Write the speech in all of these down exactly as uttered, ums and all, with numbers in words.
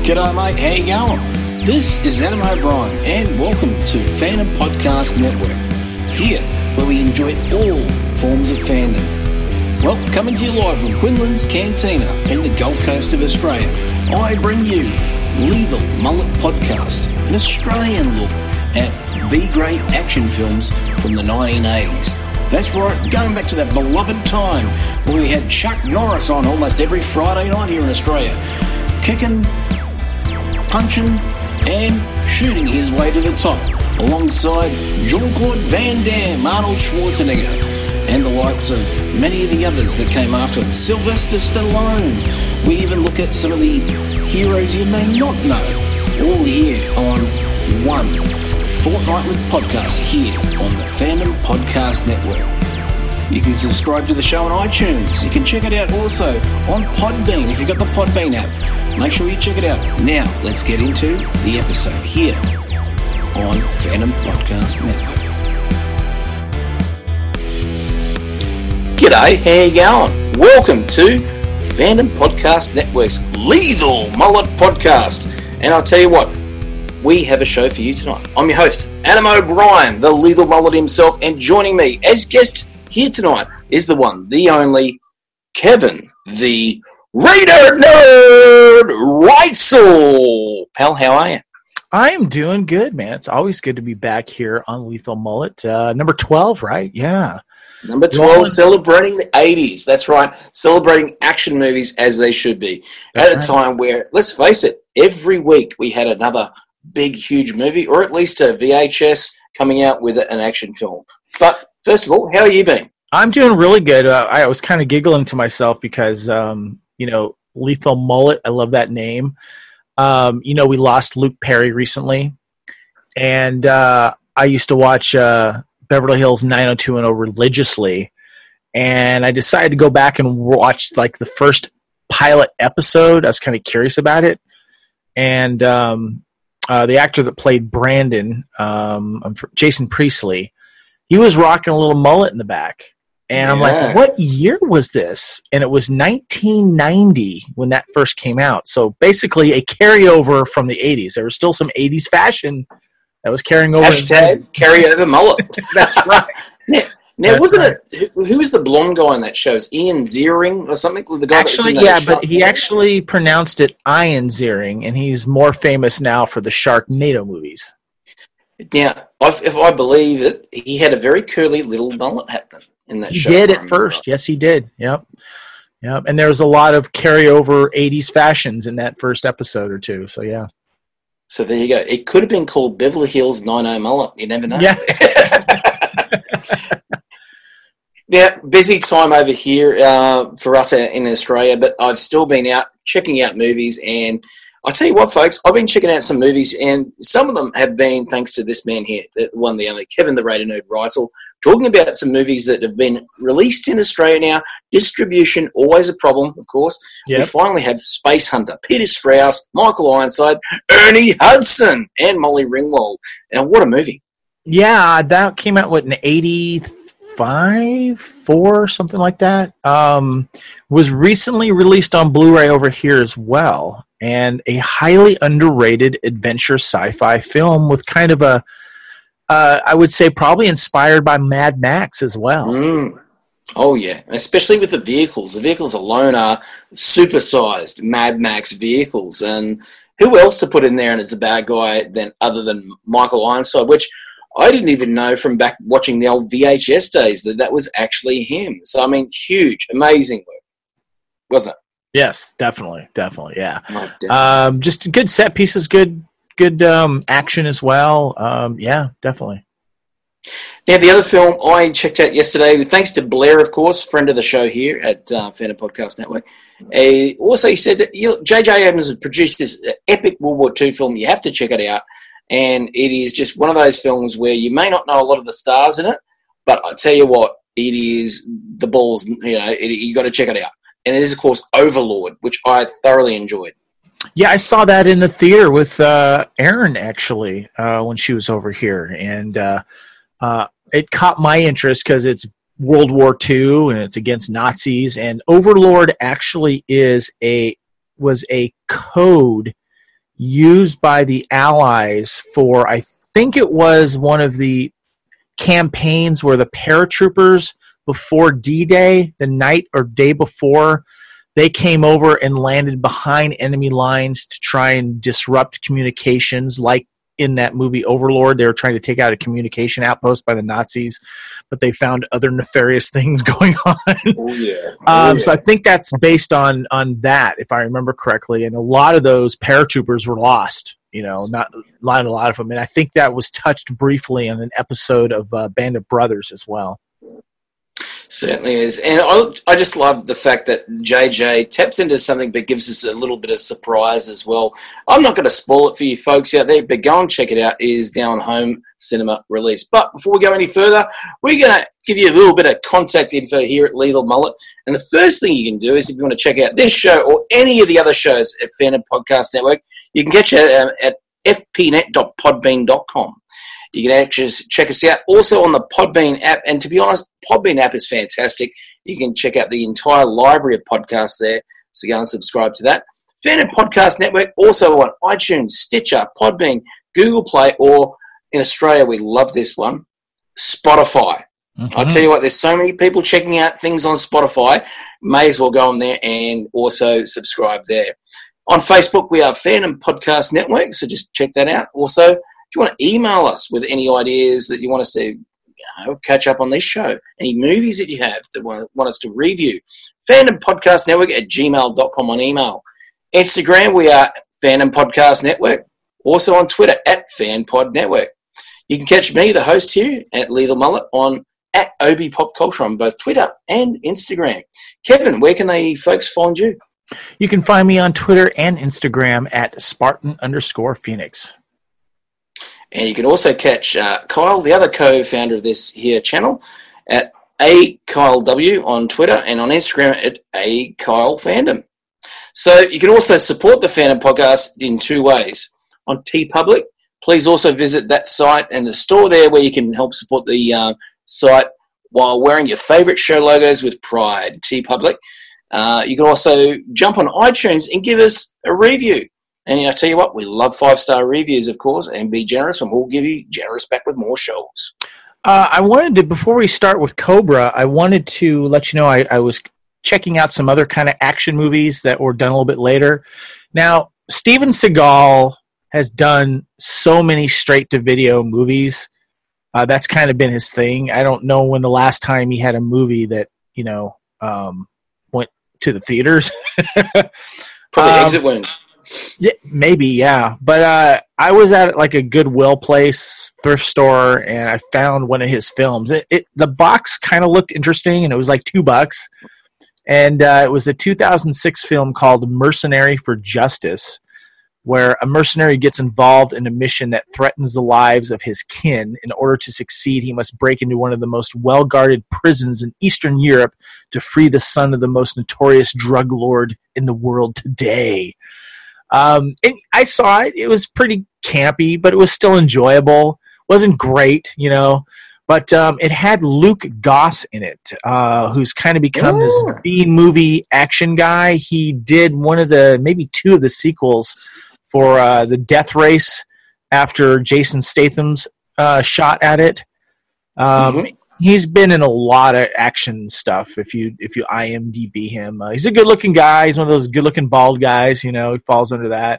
G'day mate, how you going? This is Adam O'Brien and welcome to Fandom Podcast Network. Here, where we enjoy all forms of fandom. Well, coming to you live from Quinlan's Cantina in the Gold Coast of Australia, I bring you Lethal Mullet Podcast, an Australian look at B-grade action films from the nineteen eighties. That's right, going back to that beloved time where we had Chuck Norris on almost every Friday night here in Australia, kicking, punching and shooting his way to the top, alongside Jean-Claude Van Damme, Arnold Schwarzenegger, and the likes of many of the others that came after him. Sylvester Stallone. We even look at some of the heroes you may not know, all here on one fortnightly podcast here on the Fandom Podcast Network. You can subscribe to the show on iTunes. You can check it out also on Podbean if you've got the Podbean app. Make sure you check it out. Now, let's get into the episode here on Fandom Podcast Network. G'day, how you going? Welcome to Fandom Podcast Network's Lethal Mullet Podcast. And I'll tell you what, we have a show for you tonight. I'm your host, Adam O'Brien, the Lethal Mullet himself, and joining me as guest here tonight is the one, the only, Kevin, the Raider Nerd Reitzel. Pal, how are you? I'm doing good, man. It's always good to be back here on Lethal Mullet. Uh, number twelve, right? Yeah. Number twelve, Rolling. Celebrating the eighties. That's right. Celebrating action movies as they should be. That's At a right. time where, let's face it, every week we had another big, huge movie, or at least a V H S coming out with an action film. But first of all, how have you been? I'm doing really good. Uh, I was kind of giggling to myself because, um, you know, Lethal Mullet, I love that name. Um, you know, we lost Luke Perry recently, and uh, I used to watch uh, Beverly Hills nine oh two one oh religiously, and I decided to go back and watch like the first pilot episode. I was kind of curious about it, and um, uh, the actor that played Brandon, um, Jason Priestley, he was rocking a little mullet in the back. And I'm yeah. like, what year was this? And it was nineteen ninety when that first came out. So basically a carryover from the eighties. There was still some eighties fashion that was carrying over. Hashtag carryover mullet. That's right. Now, now That's wasn't right. it, who, who was the blonde guy in that show? Is Ian Ziering or something? The guy actually, that was in yeah, that but he actually pronounced it Ian Ziering, and he's more famous now for the Sharknado movies. Now, if I believe it, he had a very curly little mullet happening. In that he show, did at first. Right. Yes, he did. Yep. Yep. And there was a lot of carryover eighties fashions in that first episode or two. So, yeah. So, there you go. It could have been called Beverly Hills nine oh Mullet. You never know. Yeah. Now, busy time over here uh, for us in Australia, but I've still been out checking out movies. And I'll tell you what, folks, I've been checking out some movies, and some of them have been thanks to this man here, the one, the only, Kevin the Raider Nerd Reitzel, talking about some movies that have been released in Australia now. Distribution, always a problem, of course. Yep. We finally have Space Hunter, Peter Strauss, Michael Ironside, Ernie Hudson, and Molly Ringwald. Now, what a movie. Yeah, that came out, what, in eighty-five, four, something like that. Um, was recently released on Blu-ray over here as well, and a highly underrated adventure sci-fi film with kind of a Uh, I would say probably inspired by Mad Max as well. Mm. Oh, yeah. Especially with the vehicles. The vehicles alone are supersized Mad Max vehicles. And who else to put in there and as a bad guy than other than Michael Ironside, which I didn't even know from back watching the old V H S days that that was actually him. So, I mean, huge, amazing work, wasn't it? Yes, definitely, definitely, yeah. Oh, definitely. Um, just good set pieces, good Good um, action as well. Um, yeah, definitely. Now, the other film I checked out yesterday, thanks to Blair, of course, friend of the show here at uh, Fandom Podcast Network. Uh, also, he said that you know, J J Abrams has produced this epic World War Two film. You have to check it out. And it is just one of those films where you may not know a lot of the stars in it, but I tell you what, it is the balls, you know, it, you got to check it out. And it is, of course, Overlord, which I thoroughly enjoyed. Yeah, I saw that in the theater with uh, Erin, actually, uh, when she was over here. And uh, uh, it caught my interest because it's World War Two and it's against Nazis. And Overlord actually is a was a code used by the Allies for, I think it was one of the campaigns where the paratroopers before D-Day, the night or day before, they came over and landed behind enemy lines to try and disrupt communications, like in that movie Overlord. They were trying to take out a communication outpost by the Nazis, but they found other nefarious things going on. Oh, yeah. Oh, um, yeah. So I think that's based on on that, if I remember correctly. And a lot of those paratroopers were lost, you know, not a lot, a lot of them. And I think that was touched briefly on an episode of uh, Band of Brothers as well. Certainly is. And I, I just love the fact that J J taps into something but gives us a little bit of surprise as well. I'm not going to spoil it for you folks out there, but go and check it out. It is down home cinema release. But before we go any further, we're going to give you a little bit of contact info here at Lethal Mullet. And the first thing you can do is if you want to check out this show or any of the other shows at Phantom Podcast Network, you can catch it at, at f p net dot podbean dot com. You can actually check us out also on the Podbean app. And to be honest, Podbean app is fantastic. You can check out the entire library of podcasts there. So go and subscribe to that. Phantom Podcast Network also on iTunes, Stitcher, Podbean, Google Play, or in Australia, we love this one, Spotify. Mm-hmm. I'll tell you what, there's so many people checking out things on Spotify. May as well go on there and also subscribe there. On Facebook, we are Phantom Podcast Network, so just check that out. Also, if you want to email us with any ideas that you want us to you know, catch up on this show, any movies that you have that want, want us to review, Phantom Podcast Network at gmail dot com on email. Instagram, we are Phantom Podcast Network. Also on Twitter, at FanPod Network. You can catch me, the host here, at Lethal Mullet on at Obi Pop Culture on both Twitter and Instagram. Kevin, where can they folks find you? You can find me on Twitter and Instagram at Spartan underscore Phoenix. And you can also catch uh, Kyle, the other co-founder of this here channel, at A Kyle W on Twitter and on Instagram at A Kyle Fandom. So you can also support the Phantom Podcast in two ways. On TeePublic, please also visit that site and the store there where you can help support the uh, site while wearing your favourite show logos with pride, TeePublic. Uh, you can also jump on iTunes and give us a review. And you know, I tell you what, we love five-star reviews, of course, and be generous, and we'll give you generous back with more shows. Uh, I wanted to, before we start with Cobra, I wanted to let you know I, I was checking out some other kind of action movies that were done a little bit later. Now, Steven Seagal has done so many straight-to-video movies. Uh, that's kind of been his thing. I don't know when the last time he had a movie that, you know, um, went to the theaters. Probably um, Exit Wounds. Yeah, maybe, yeah. But uh, I was at like a Goodwill place, thrift store, and I found one of his films. It, it the box kind of looked interesting, and it was like two bucks. And uh, it was a two thousand six film called Mercenary for Justice, where a mercenary gets involved in a mission that threatens the lives of his kin. In order to succeed, he must break into one of the most well-guarded prisons in Eastern Europe to free the son of the most notorious drug lord in the world today. Um, and I saw it. It was pretty campy, but it was still enjoyable. Wasn't great, you know, but um, it had Luke Goss in it, uh, who's kind of become this B-movie action guy. He did one of the, maybe two of the sequels for uh, the Death Race after Jason Statham's uh, shot at it. Um, mm-hmm. He's been in a lot of action stuff. If you if you I M D B him, uh, he's a good-looking guy. He's one of those good-looking bald guys. You know, he falls under that.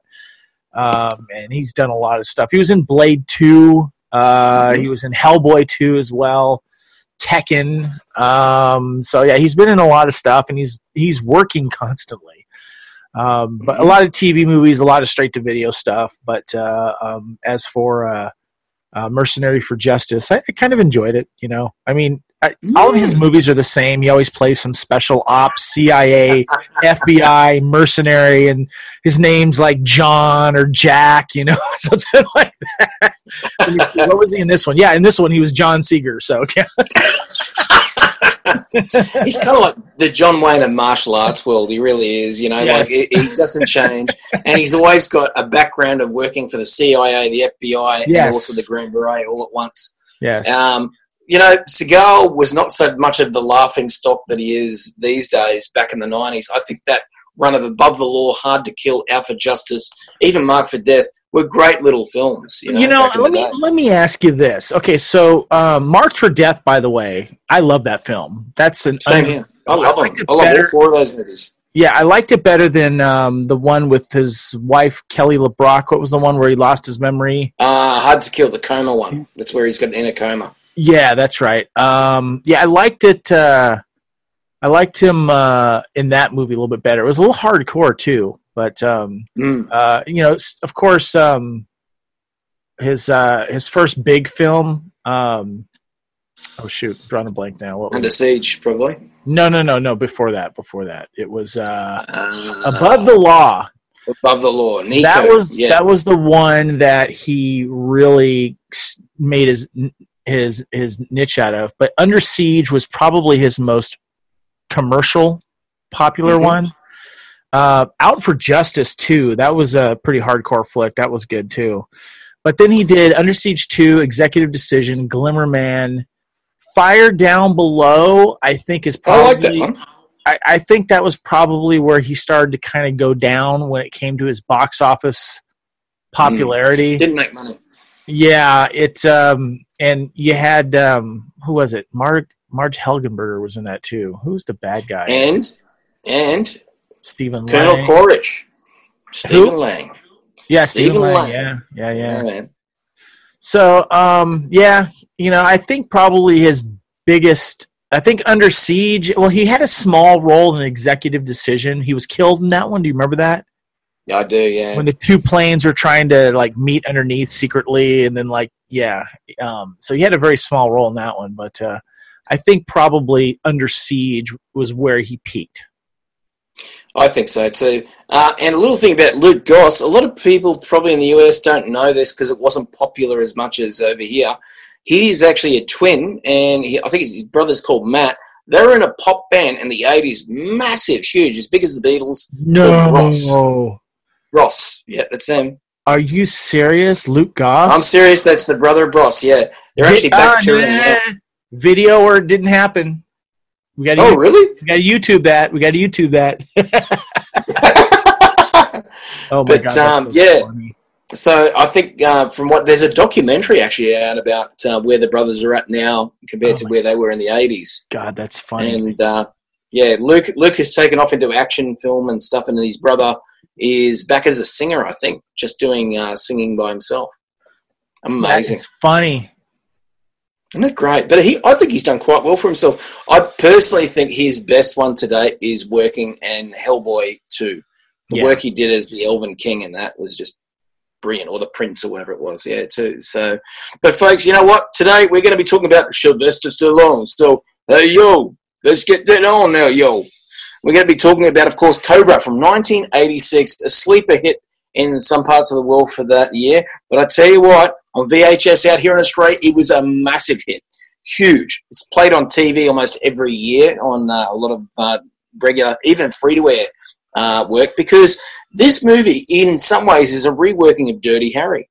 Um, and he's done a lot of stuff. He was in Blade two. Uh, mm-hmm. He was in Hellboy two as well. Tekken. Um, so yeah, he's been in a lot of stuff, and he's he's working constantly. Um, but a lot of T V movies, a lot of straight-to-video stuff. But uh, um, as for uh, Uh, Mercenary for Justice, I, I kind of enjoyed it, you know. I mean, I, all of his movies are the same. He always plays some special ops, C I A, F B I, mercenary, and his name's like John or Jack, you know, something like that. What was he in this one? Yeah, in this one he was John Seeger, so yeah. He's kind of like the John Wayne of martial arts world. He really is, you know, yes. like he, he doesn't change. And he's always got a background of working for the C I A, the F B I, yes. and also the Green Beret all at once. Yes. Um, you know, Seagal was not so much of the laughing stock that he is these days back in the nineties. I think that run of Above the Law, Hard to Kill, Out for Justice, even Marked for Death were great little films. You know, you know let me day. let me ask you this. Okay, so um, Marked for Death, by the way, I love that film. That's an same here. I love I them. I love better. all four of those movies. Yeah, I liked it better than um, the one with his wife, Kelly LeBrock. What was the one where he lost his memory? Uh, Hard to Kill, the coma one. That's where he's got in a coma. Yeah, that's right. Um, yeah, I liked it. Uh, I liked him uh, in that movie a little bit better. It was a little hardcore, too. But, um, mm. uh, you know, of course, um, his uh, his first big film, um, oh, shoot, I'm drawing a blank now. What was Under it? Siege, probably. No, no, no, no. Before that, before that, it was uh, uh, Above the Law. Above the Law. Nico. That was yeah. that was the one that he really made his his his niche out of. But Under Siege was probably his most commercial, popular mm-hmm. one. Uh, Out for Justice too. That was a pretty hardcore flick. That was good too. But then he did Under Siege two, Executive Decision, Glimmer Man. Fire Down Below, I think, is probably. I like that one. I, I think that was probably where he started to kind of go down when it came to his box office popularity. Mm, didn't make money. Yeah, it. Um, and you had um, who was it? Marg Marge Helgenberger was in that too. Who's the bad guy? And and Stephen Colonel Lang. Quaritch. Stephen who? Lang. Yeah, Stephen, Stephen Lang. Lang. Yeah, yeah, yeah. yeah man. So, um, yeah, you know, I think probably his biggest, I think Under Siege, well, he had a small role in Executive Decision. He was killed in that one. Do you remember that? Yeah, I do, yeah. When the two planes were trying to, like, meet underneath secretly, and then, like, yeah. Um, so he had a very small role in that one, but uh, I think probably Under Siege was where he peaked. I think so too. Uh, and a little thing about Luke Goss, a lot of people probably in the U S don't know this because it wasn't popular as much as over here. He's actually a twin, and he, I think his brother's called Matt. They were in a pop band in the eighties, massive, huge, as big as the Beatles. No. Ross. Ross, yeah, that's them. Are you serious? Luke Goss? I'm serious, that's the brother of Ross, yeah. They're actually back uh, touring. Nah. Video or it didn't happen. We got oh, YouTube, really? We got to YouTube that. We got to YouTube that. oh, my but, God. Um, so yeah. funny. So I think uh, from what there's a documentary actually out about uh, where the brothers are at now compared oh to where they were in the eighties. God, that's funny. And uh, yeah, Luke Luke has taken off into action film and stuff, and his brother is back as a singer, I think, just doing uh, singing by himself. Amazing. It's funny. Isn't it great? But he, I think he's done quite well for himself. I personally think his best one to date is working in Hellboy two. The yeah. work he did as the Elven King, and that was just brilliant, or the Prince, or whatever it was. Yeah, too. So, but folks, you know what? Today we're going to be talking about Sylvester Stallone. So, hey yo, let's get that on now, yo. We're going to be talking about, of course, Cobra from nineteen eighty-six, a sleeper hit in some parts of the world for that year. But I tell you what, on V H S out here in Australia, it was a massive hit. Huge. It's played on T V almost every year on uh, a lot of uh, regular, even free-to-air uh, work, because this movie, in some ways, is a reworking of Dirty Harry.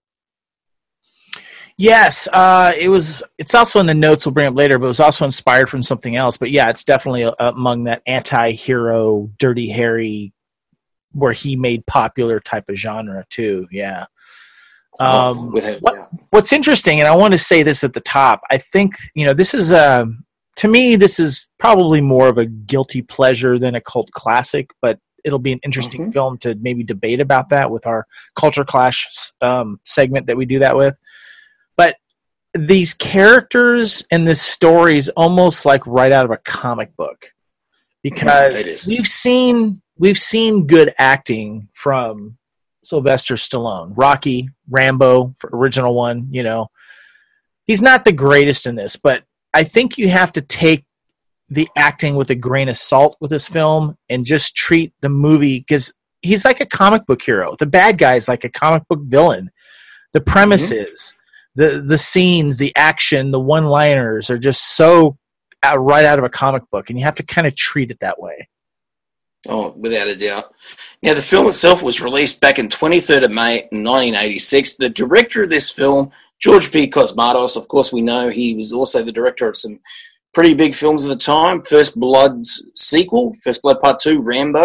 Yes, uh, it was. It's also in the notes we'll bring up later, but it was also inspired from something else. But yeah, it's definitely among that anti-hero Dirty Harry, where he made popular type of genre too. Yeah. Um, With him, what, yeah. What's interesting, and I want to say this at the top, I think, you know, this is, uh, to me, this is probably more of a guilty pleasure than a cult classic, but it'll be an interesting mm-hmm. film to maybe debate about that with our Culture Clash um, segment that we do that with. But these characters and this story is almost like right out of a comic book, because we've seen we've seen good acting from Sylvester Stallone, Rocky, Rambo, for original one. You know, he's not the greatest in this, but I think you have to take the acting with a grain of salt with this film and just treat the movie, because he's like a comic book hero. The bad guy is like a comic book villain. The premises, mm-hmm. the the scenes, the action, the one-liners are just so out, right out of a comic book, and you have to kind of treat it that way. Oh, without a doubt. Now, the film itself was released back in twenty-third of May nineteen eighty-six. The director of this film, George P. Cosmatos, of course we know he was also the director of some pretty big films at the time. First Blood's sequel, First Blood Part two, Rambo,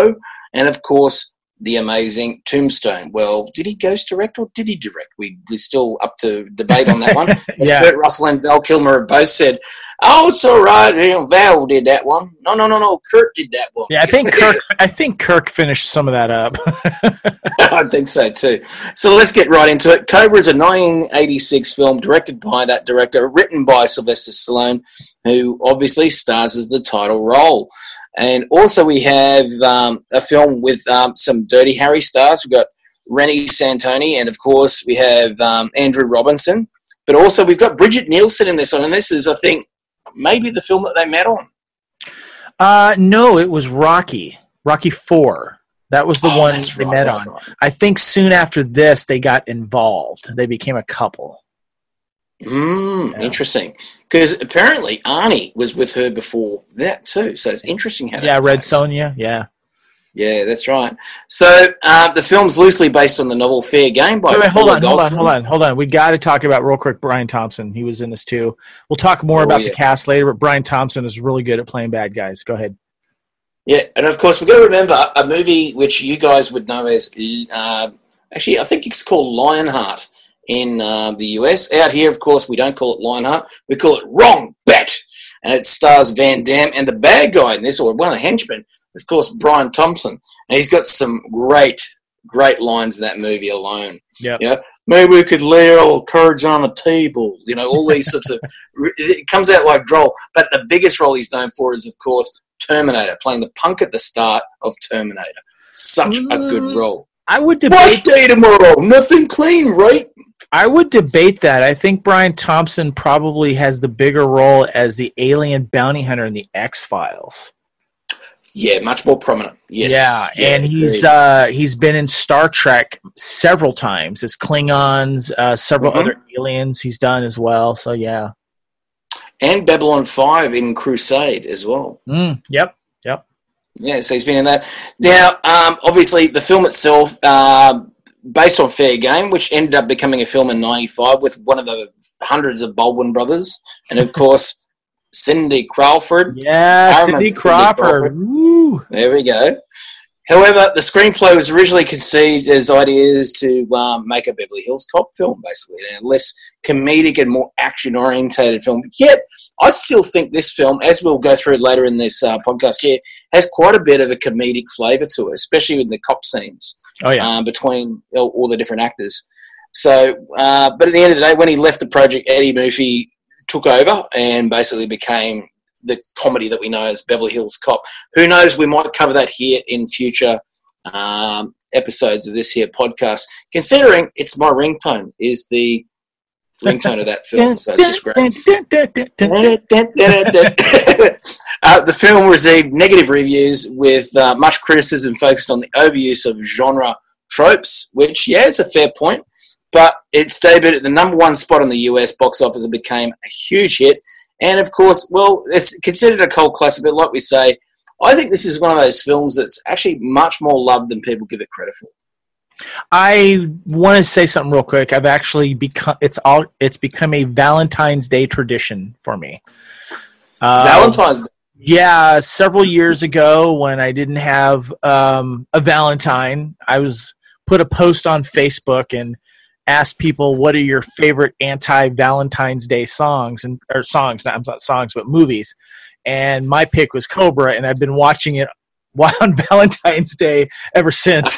and, of course, the amazing Tombstone. Well, did he ghost direct or did he direct? We, we're still up to debate on that one. As yeah. Kurt Russell and Val Kilmer have both said, oh, it's all right. You know, Val did that one. No, no, no, no. Kurt did that one. Yeah, I think Kirk. I think Kirk finished some of that up. I think so too. So let's get right into it. Cobra is a nineteen eighty-six film directed by that director, written by Sylvester Stallone, who obviously stars as the title role. And also we have um, a film with um, some Dirty Harry stars. We've got Rennie Santoni, and of course we have um, Andrew Robinson. But also we've got Bridget Nielsen in this one, and this is, I think, maybe the film that they met on. Uh, no, it was Rocky. Rocky four. That was the oh, one they right, met on. Right. I think soon after this, they got involved. They became a couple. Mm, yeah. Interesting. Because apparently Arnie was with her before that too. So it's interesting how that Yeah, Red goes. Sonja, yeah. Yeah, that's right. So uh, the film's loosely based on the novel Fair Game by Wait, wait, hold Paula on, hold on, Golson. hold on, hold on. We got to talk about real quick Brian Thompson. He was in this too. We'll talk more Oh, about yeah. the cast later, but Brian Thompson is really good at playing bad guys. Go ahead. Yeah, and of course we've got to remember a movie which you guys would know as, uh, actually I think it's called Lionheart in uh, the U S. Out here, of course, we don't call it Lionheart. We call it Wrong Bet. And it stars Van Damme, and the bad guy in this, or one of the henchmen, is, of course, Brian Thompson. And he's got some great, great lines in that movie alone. Yeah. You know, maybe we could lay all cards on the table. You know, all these sorts of... It comes out like droll. But the biggest role he's known for is, of course, Terminator, playing the punk at the start of Terminator. Such mm. a good role. I would debate... Wash day tomorrow. Nothing clean, right? I would debate that. I think Brian Thompson probably has the bigger role as the alien bounty hunter in the X-Files. Yeah, much more prominent. Yes. Yeah, yeah and he's uh, he's been in Star Trek several times as Klingons, uh, several mm-hmm. other aliens he's done as well. So yeah, and Babylon five in Crusade as well. Mm, yep, yep. Yeah, so he's been in that. Now, um, obviously, the film itself, uh, based on Fair Game, which ended up becoming a film in ninety-five with one of the hundreds of Baldwin brothers, and of course. Cindy Crawford. Yeah, Cindy Crawford. Crawford. Woo. There we go. However, the screenplay was originally conceived as ideas to um, make a Beverly Hills Cop film, basically, a less comedic and more action-orientated film. Yet, I still think this film, as we'll go through later in this uh, podcast here, has quite a bit of a comedic flavour to it, especially in the cop scenes oh, yeah. um, between all, all the different actors. So, uh, but at the end of the day, when he left the project, Eddie Murphy took over and basically became the comedy that we know as Beverly Hills Cop. Who knows, we might cover that here in future um, episodes of this here podcast, considering it's my ringtone, is the ringtone of that film, so it's just great. uh, the film received negative reviews with uh, much criticism focused on the overuse of genre tropes, which, yeah, it's a fair point. But it debuted at the number one spot on the U S box office and became a huge hit. And, of course, well, it's considered a cult classic, but like we say, I think this is one of those films that's actually much more loved than people give it credit for. I want to say something real quick. I've actually become it's all it's become a Valentine's Day tradition for me. Um, Valentine's Day? Yeah, several years ago when I didn't have um, a Valentine, I was put a post on Facebook and asked people what are your favorite anti-Valentine's Day songs and or songs, not, not songs, but movies. And my pick was Cobra, and I've been watching it on Valentine's Day ever since.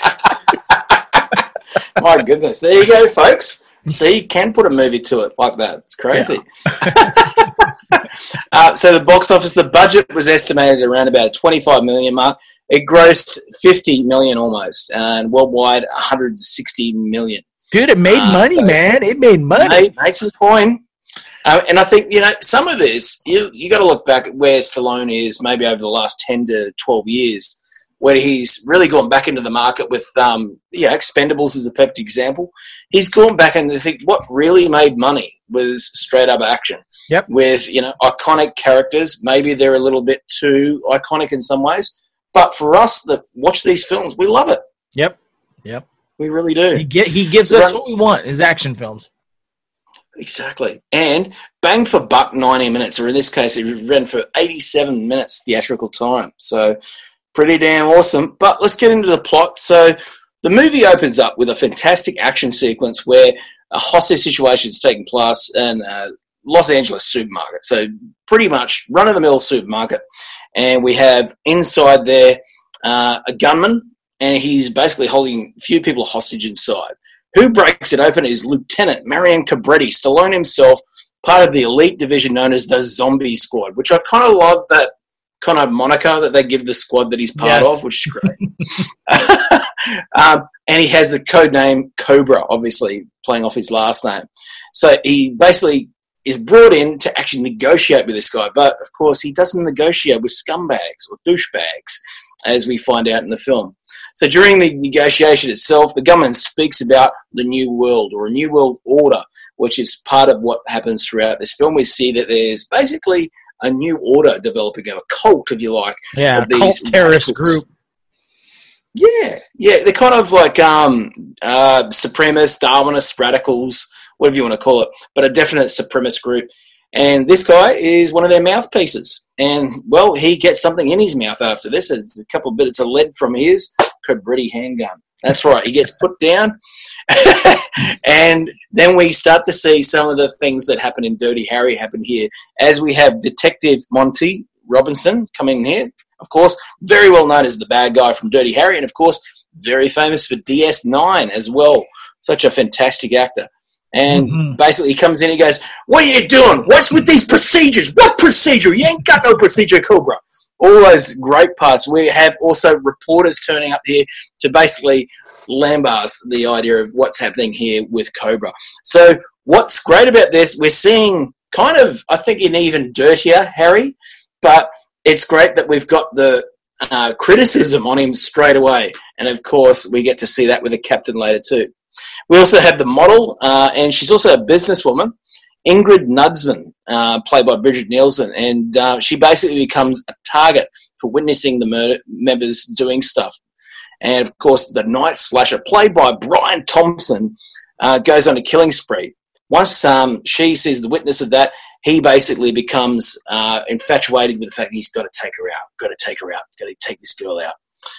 My goodness. There you go, folks. See, you can put a movie to it like that. It's crazy. Yeah. uh, so the box office, the budget was estimated around about twenty-five million mark. It grossed fifty million almost, and worldwide one hundred sixty million. Dude, it made uh, money, so man. It made money. Made, made some coin. Uh, and I think, you know, some of this, you you got to look back at where Stallone is maybe over the last ten to twelve years, where he's really gone back into the market with, um, yeah, Expendables is a perfect example. He's gone back and I think what really made money was straight up action. Yep. With, you know, iconic characters. Maybe they're a little bit too iconic in some ways. But for us that watch these films, we love it. Yep. Yep. We really do. He, get, he gives us what we want, his action films. Exactly. And bang for buck, ninety minutes, or in this case, it ran for eighty-seven minutes theatrical time. So, Pretty damn awesome. But let's get into the plot. So the movie opens up with a fantastic action sequence where a hostage situation is taking place in a Los Angeles supermarket. So pretty much run-of-the-mill supermarket. And we have inside there uh, a gunman, and he's basically holding a few people hostage inside. Who breaks it open is Lieutenant Marion Cobretti, Stallone himself, part of the elite division known as the Zombie Squad, which I kind of love that kind of moniker that they give the squad that he's part Yes. of, which is great. um, and he has the code name Cobra, obviously playing off his last name. So he basically is brought in to actually negotiate with this guy. But, of course, he doesn't negotiate with scumbags or douchebags, as we find out in the film. So during the negotiation itself, the government speaks about the New World or a New World Order, which is part of what happens throughout this film. We see that there's basically a new order developing, a cult, if you like. Yeah, of these cult terrorist radicals. group. Yeah, yeah. They're kind of like um, uh, supremacist, Darwinist, radicals, whatever you want to call it, but a definite supremacist group. And this guy is one of their mouthpieces. And, well, he gets something in his mouth after this. It's a couple of bits of lead from his Cobretti handgun. That's right. He gets put down. And then we start to see some of the things that happen in Dirty Harry happen here. As we have Detective Monty Robinson coming in here. Of course, very well known as the bad guy from Dirty Harry. And, of course, very famous for D S nine as well. Such a fantastic actor. And mm-hmm. basically he comes in and he goes, "What are you doing? What's with these procedures? What procedure? You ain't got no procedure, Cobra." All those great parts. We have also reporters turning up here to basically lambast the idea of what's happening here with Cobra. So what's great about this, we're seeing kind of, I think, an even dirtier Harry, but it's great that we've got the uh, criticism on him straight away. And, of course, we get to see that with the captain later too. We also have the model, uh, and she's also a businesswoman, Ingrid Nudsman, uh, played by Bridget Nielsen, and uh, she basically becomes a target for witnessing the murder members doing stuff. And, of course, the night slasher, played by Brian Thompson, uh, goes on a killing spree. Once um, she sees the witness of that, he basically becomes uh, infatuated with the fact that he's got to take her out, got to take her out, got to take this girl out.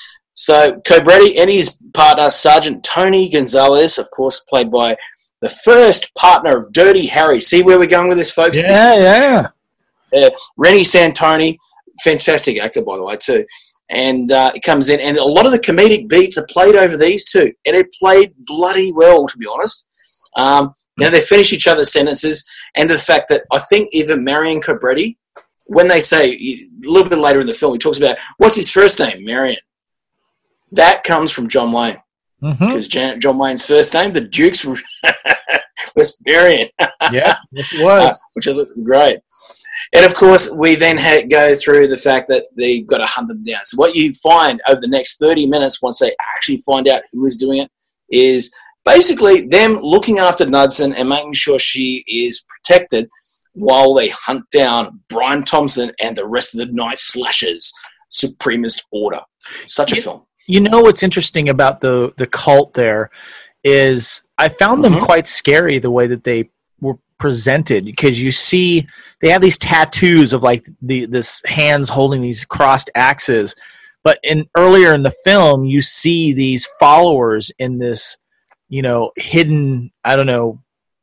So Cobretti and his partner, Sergeant Tony Gonzalez, of course, played by the first partner of Dirty Harry. See where we're going with this, folks? Yeah, this is, yeah. Uh, Rennie Santoni, fantastic actor, by the way, too. And uh, it comes in, and a lot of the comedic beats are played over these two. And it played bloody well, to be honest. Um, you know, they finish each other's sentences, and the fact that I think even Marion Cobretti, when they say, a little bit later in the film, he talks about, what's his first name? Marion. That comes from John Wayne. Because mm-hmm. John Wayne's first name, the Duke's, was Marion. Yeah, yes it was. Uh, which I thought was great. And, of course, we then had, go through the fact that they've got to hunt them down. So what you find over the next thirty minutes, once they actually find out who is doing it, is basically them looking after Knudsen and making sure she is protected while they hunt down Brian Thompson and the rest of the Night Slashers Supremacist Order. Such a you, film. You know what's interesting about the, the cult there is I found them mm-hmm. quite scary the way that they were presented, because you see they have these tattoos of like the this hands holding these crossed axes, but in earlier in the film you see these followers in this, you know, hidden, I don't know,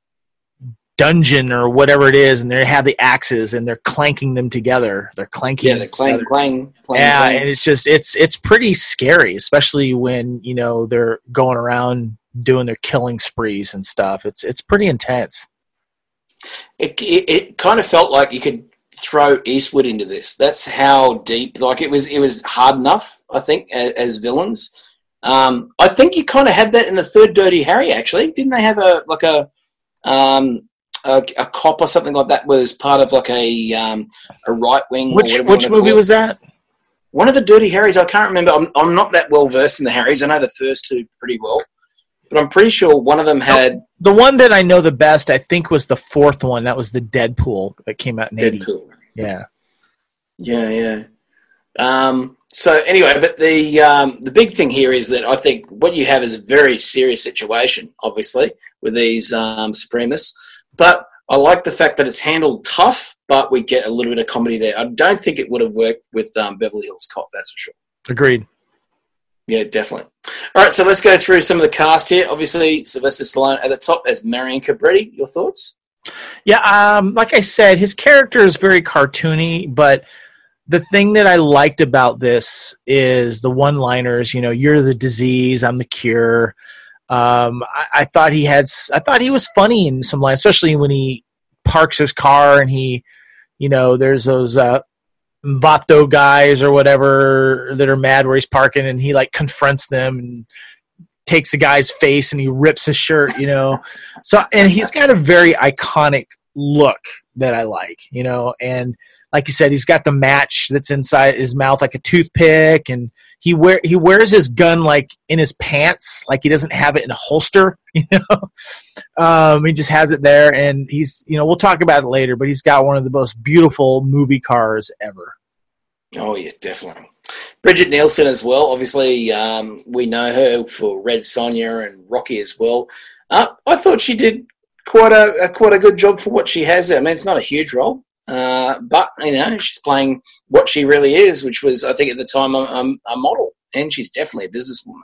dungeon or whatever it is, and they have the axes and they're clanking them together. They're clanking. Yeah, they're clang, clang, clang. Yeah, clang. and it's just it's it's pretty scary, especially when, you know, they're going around doing their killing sprees and stuff. It's it's pretty intense. It, it it kind of felt like you could throw Eastwood into this. That's how deep. Like it was it was hard enough, I think, as, as villains. Um, I think you kind of had that in the third Dirty Harry. Actually, didn't they have a like a um, a, a cop or something like that was part of like a um, a right wing? Which which movie was that? One of the Dirty Harrys. I can't remember. I'm I'm not that well versed in the Harrys. I know the first two pretty well. But I'm pretty sure one of them had... The one that I know the best, I think, was the fourth one. That was the Deadpool that came out in eighty. Deadpool. Yeah. Yeah, yeah. Um, so anyway, but the um, the big thing here is that I think what you have is a very serious situation, obviously, with these um, supremacists. But I like the fact that it's handled tough, but we get a little bit of comedy there. I don't think it would have worked with um, Beverly Hills Cop, that's for sure. Agreed. Yeah, definitely. All right, so let's go through some of the cast here. Obviously, Sylvester Stallone at the top as Marion Cobretti. Your thoughts? Yeah, um, like I said, his character is very cartoony, but the thing that I liked about this is the one-liners. You know, you're the disease, I'm the cure. Um, I, I thought he had. I thought he was funny in some lines, especially when he parks his car and he, you know, there's those uh, Vato guys or whatever that are mad where he's parking, and he like confronts them and takes the guy's face and he rips his shirt, you know. So, and he's got a very iconic look that I like, you know, and like you said, he's got the match that's inside his mouth like a toothpick, and he wear he wears his gun like in his pants, like he doesn't have it in a holster, you know. Um, he just has it there, and he's, you know, we'll talk about it later, but he's got one of the most beautiful movie cars ever. Oh yeah, definitely. Bridget Nielsen as well. Obviously, um, we know her for Red Sonja and Rocky as well. Uh, I thought she did quite a, a quite a good job for what she has. I mean, it's not a huge role. Uh, but, you know, she's playing what she really is, which was, I think, at the time, a, a model. And she's definitely a businesswoman.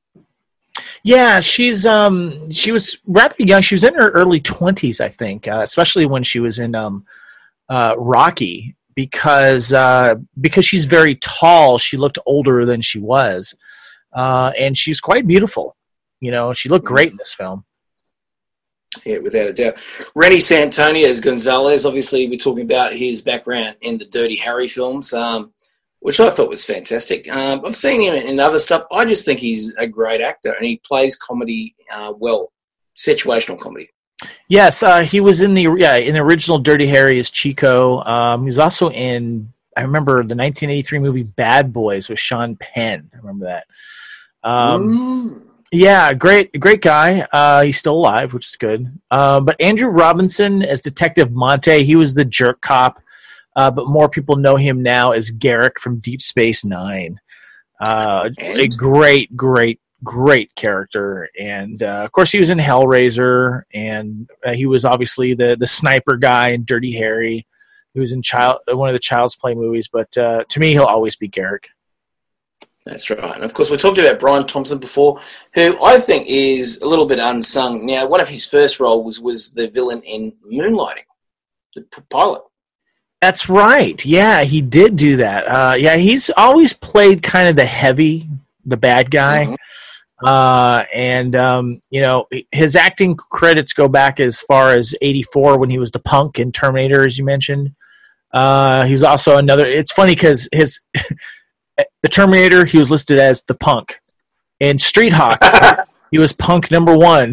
Yeah, she's um, she was rather young. She was in her early twenties, I think, uh, especially when she was in um, uh, Rocky, because uh, because she's very tall. She looked older than she was. Uh, and she's quite beautiful. You know, she looked great in this film. Yeah, without a doubt. Rennie Santoni as Gonzalez. Obviously, we're talking about his background in the Dirty Harry films, um, which I thought was fantastic. Um, I've seen him in other stuff. I just think he's a great actor, and he plays comedy uh, well, situational comedy. Yes, uh, he was in the yeah in the original Dirty Harry as Chico. Um, he was also in, I remember, the nineteen eighty-three movie Bad Boys with Sean Penn. I remember that. Um, mm. Yeah, great, great guy. Uh, he's still alive, which is good. Uh, but Andrew Robinson as Detective Monte, he was the jerk cop, uh, but more people know him now as Garrick from Deep Space Nine. Uh, a great, great, great character, and uh, of course he was in Hellraiser, and uh, he was obviously the the sniper guy in Dirty Harry. He was in child one of the Child's Play movies, but uh, to me, he'll always be Garrick. That's right. And, of course, we talked about Brian Thompson before, who I think is a little bit unsung. Now, one of his first roles was, was the villain in Moonlighting, the pilot. That's right. Yeah, he did do that. Uh, yeah, he's always played kind of the heavy, the bad guy. Mm-hmm. Uh, and, um, you know, his acting credits go back as far as eighty-four when he was the punk in Terminator, as you mentioned. Uh, he was also another – it's funny because his – the Terminator, he was listed as the punk. In Street Hawk, he was punk number one.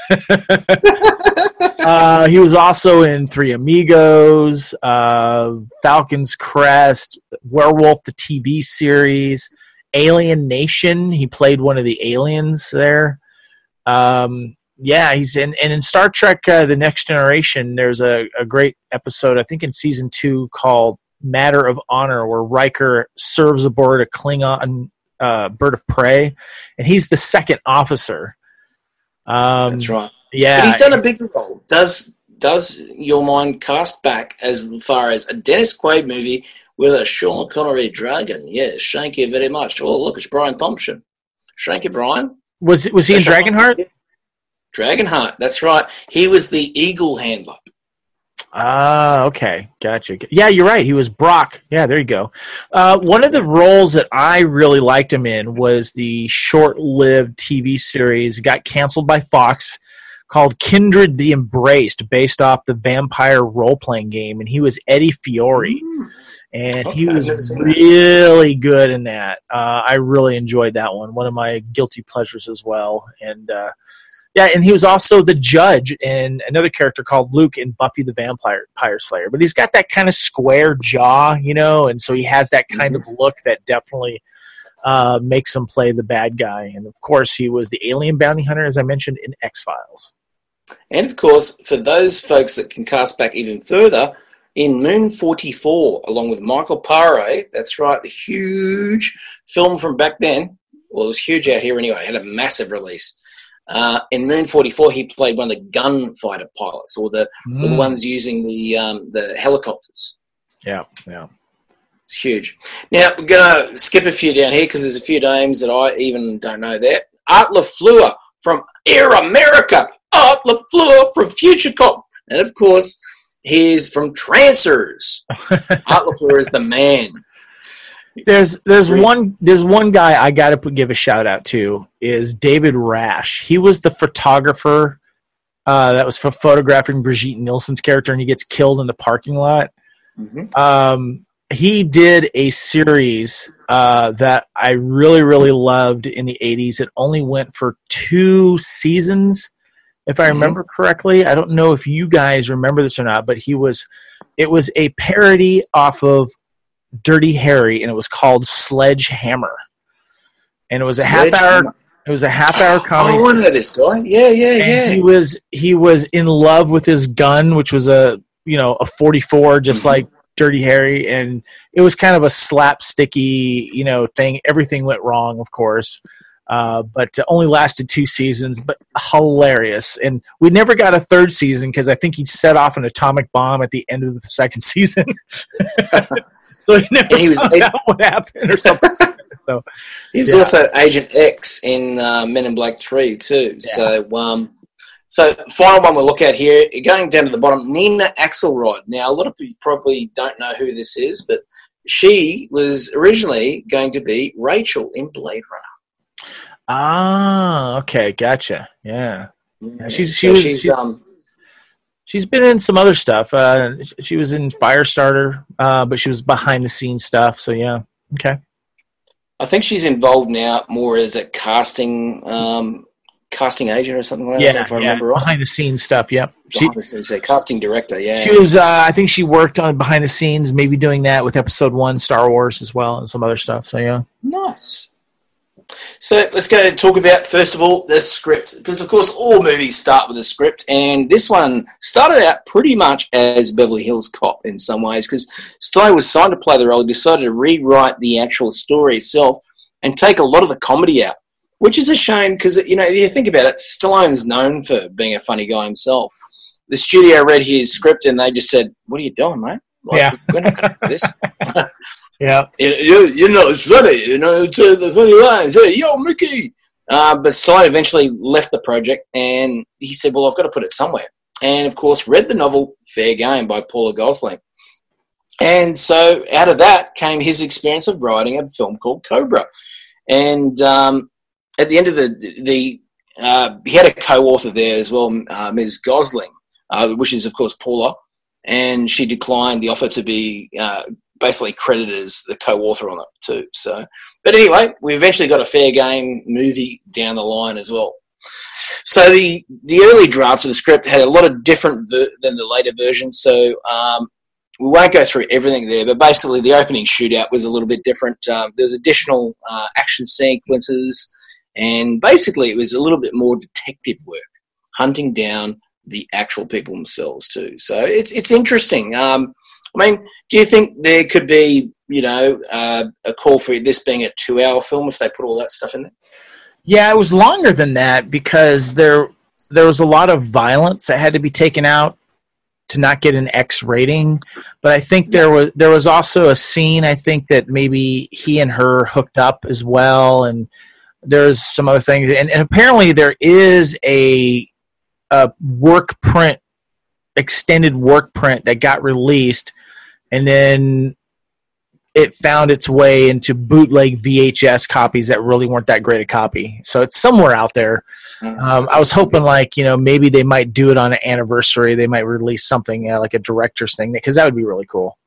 uh, he was also in Three Amigos, uh, Falcon's Crest, Werewolf, the T V series, Alien Nation. He played one of the aliens there. Um, yeah, he's in, and in Star Trek, uh, The Next Generation, there's a, a great episode, I think in season two, called Matter of Honor, where Riker serves aboard a Klingon uh, bird of prey, and he's the second officer. Um, That's right. Yeah, but he's done a big role. Does does your mind cast back as far as a Dennis Quaid movie with a Sean Connery dragon? Yes, thank you very much. Oh, look, it's Brian Thompson. Thank you, Brian. Was was he that's in Dragonheart? Dragonheart. That's right. He was the eagle handler. Ah, uh, okay. Gotcha. Yeah, you're right. He was Brock. Yeah, there you go. Uh, one of the roles that I really liked him in was the short-lived T V series. It got canceled by Fox, called Kindred the Embraced, based off the vampire role-playing game, and he was Eddie Fiore. Mm. And okay, he was really good in that. Uh, I really enjoyed that one. One of my guilty pleasures as well. And uh Yeah, and he was also the judge in another character called Luke in Buffy the Vampire Slayer. But he's got that kind of square jaw, you know, and so he has that kind mm-hmm. of look that definitely uh, makes him play the bad guy. And, of course, he was the alien bounty hunter, as I mentioned, in X-Files. And, of course, for those folks that can cast back even further, in Moon forty-four, along with Michael Paré, that's right, the huge film from back then. Well, it was huge out here anyway. It had a massive release. Uh, in Moon forty-four, he played one of the gunfighter pilots, or the, mm. the ones using the um, the helicopters. Yeah, yeah. It's huge. Now, we're going to skip a few down here because there's a few names that I even don't know there. Art LaFleur from Air America. Art LaFleur from Future Cop. And, of course, he's from Trancers. Art LaFleur is the man. There's there's one there's one guy I got to give a shout out to is David Rash. He was the photographer uh, that was for photographing Brigitte Nielsen's character, and he gets killed in the parking lot. Mm-hmm. Um, he did a series uh, that I really really loved in the eighties. It only went for two seasons, if I remember mm-hmm. correctly. I don't know if you guys remember this or not, but he was it was a parody off of Dirty Harry, and it was called Sledgehammer, and it was a half hour. It was a half hour comedy. Oh, I know this guy. Yeah, yeah, and yeah. He was he was in love with his gun, which was a you know a forty-four, just mm-hmm. like Dirty Harry, and it was kind of a slapsticky you know thing. Everything went wrong, of course, uh, but only lasted two seasons, but hilarious. And we never got a third season because I think he set off an atomic bomb at the end of the second season. So he never he was found out what happened or something. So he was yeah. also Agent X in uh, Men in Black three too. Yeah. So, um, so final one we'll look at here, going down to the bottom, Nina Axelrod. Now, a lot of people probably don't know who this is, but she was originally going to be Rachel in Blade Runner. Ah, okay, gotcha. Yeah, yeah she's she so was, she's she, um. She's been in some other stuff. Uh, she was in Firestarter, uh, but she was behind the scenes stuff. So yeah, okay. I think she's involved now more as a casting um, casting agent or something like yeah, that. If I yeah, remember right, behind the scenes stuff. Yep. She, she's a casting director. Yeah, she was. Uh, I think she worked on behind the scenes, maybe doing that with Episode One, Star Wars as well, and some other stuff. So yeah, nice. So let's go talk about, first of all, the script. Because, of course, all movies start with a script. And this one started out pretty much as Beverly Hills Cop in some ways. Because Stallone was signed to play the role. He decided to rewrite the actual story itself and take a lot of the comedy out. Which is a shame because, you know, you think about it, Stallone's known for being a funny guy himself. The studio read his script and they just said, what are you doing, mate? Like, yeah. We're not going to do this. Yeah, you, you know, it's funny, you know, to the funny lines. Hey, yo, Mickey. Uh, but Stallone eventually left the project and he said, well, I've got to put it somewhere. And, of course, read the novel Fair Game by Paula Gosling. And so out of that came his experience of writing a film called Cobra. And um, at the end of the, the uh, he had a co-author there as well, uh, Miz Gosling, uh, which is, of course, Paula. And she declined the offer to be uh, basically credited as the co-author on it too. So, but anyway, we eventually got a Fair Game movie down the line as well. So the the early draft of the script had a lot of different ver- than the later version. So um, we won't go through everything there, but basically the opening shootout was a little bit different. Um, there was additional uh, action sequences, and basically it was a little bit more detective work, hunting down the actual people themselves too. So it's it's interesting. Um, I mean, do you think there could be, you know, uh, a call for this being a two-hour film if they put all that stuff in there? Yeah, it was longer than that because there there was a lot of violence that had to be taken out to not get an X rating. But I think there was there was also a scene, I think, that maybe he and her hooked up as well, and there's some other things. And, and apparently there is a, a work print, extended work print that got released, and then it found its way into bootleg V H S copies that really weren't that great a copy. So it's somewhere out there. Um, I was hoping, like, you know, maybe they might do it on an anniversary. They might release something uh, like a director's thing, because that would be really cool.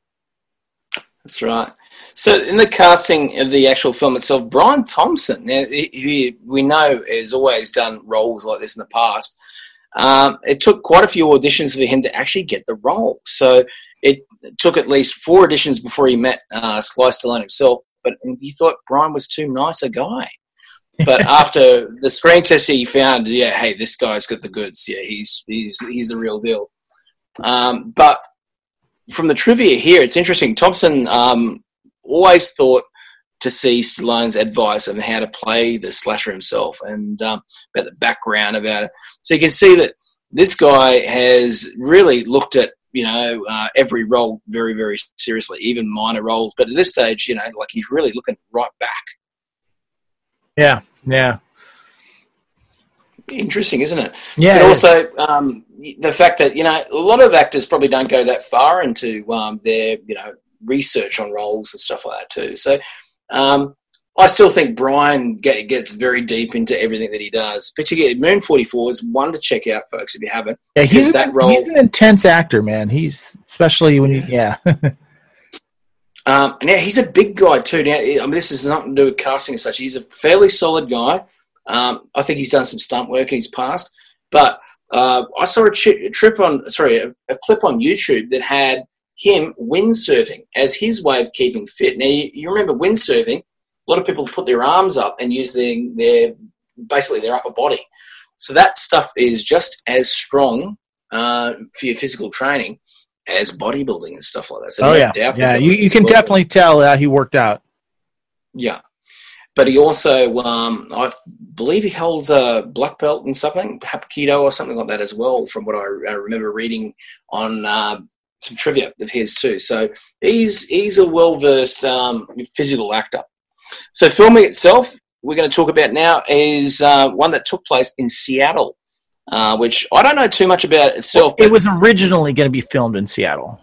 That's right. So in the casting of the actual film itself, Brian Thompson, now, he, he, we know, has always done roles like this in the past. Um, it took quite a few auditions for him to actually get the role. So it took at least four auditions before he met uh, Sly Stallone himself, but he thought Brian was too nice a guy. But after the screen test, he found, yeah, hey, this guy's got the goods. Yeah, he's he's he's the real deal. Um, but from the trivia here, it's interesting. Thompson um, always thought to see Stallone's advice on how to play the slasher himself and um, about the background about it. So you can see that this guy has really looked at you know, uh, every role very, very seriously, even minor roles. But at this stage, you know, like he's really looking right back. Yeah, yeah. Interesting, isn't it? Yeah. But also um, the fact that, you know, a lot of actors probably don't go that far into um, their, you know, research on roles and stuff like that too. So um, I still think Brian get, gets very deep into everything that he does. Particularly Moon forty-four is one to check out, folks, if you haven't. Yeah, he's, that an, role, he's an intense actor, man. He's especially when he's, yeah. um, now, he's a big guy too. Now, I mean, this has nothing to do with casting and such. He's a fairly solid guy. Um, I think he's done some stunt work in his past, but uh, I saw a, chi- a trip on, sorry, a, a clip on YouTube that had him windsurfing as his way of keeping fit. Now, you, you remember windsurfing, a lot of people put their arms up and use their, their, basically their upper body. So that stuff is just as strong uh, for your physical training as bodybuilding and stuff like that. So oh, no yeah. doubt Yeah, you, you can well. definitely tell that he worked out. Yeah. But he also, um, I believe he holds a black belt in something, Hapkido or something like that as well, from what I, I remember reading on uh, some trivia of his too. So he's he's a well-versed um, physical actor. So filming itself, we're going to talk about now, is uh, one that took place in Seattle, uh, which I don't know too much about itself. Well, it was originally going to be filmed in Seattle.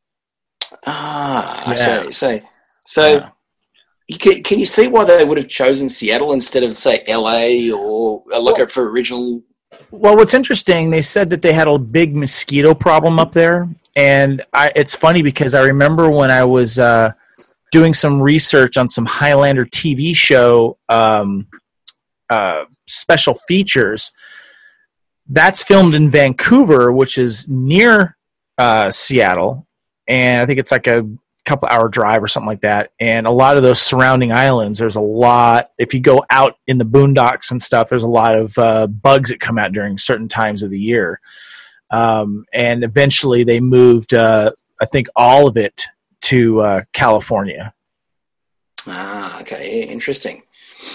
Ah, yeah. I see. So, so yeah. You can, can you see why they would have chosen Seattle instead of, say, L A or look well, for original? Well, what's interesting, they said that they had a big mosquito problem up there. And I, it's funny because I remember when I was uh, doing some research on some Highlander T V show um, uh, special features, that's filmed in Vancouver, which is near uh, Seattle. And I think it's like a couple hour drive or something like that. And a lot of those surrounding islands, there's a lot, if you go out in the boondocks and stuff, there's a lot of uh, bugs that come out during certain times of the year. Um, and eventually they moved, uh, I think all of it to uh, California. Ah, okay. Interesting.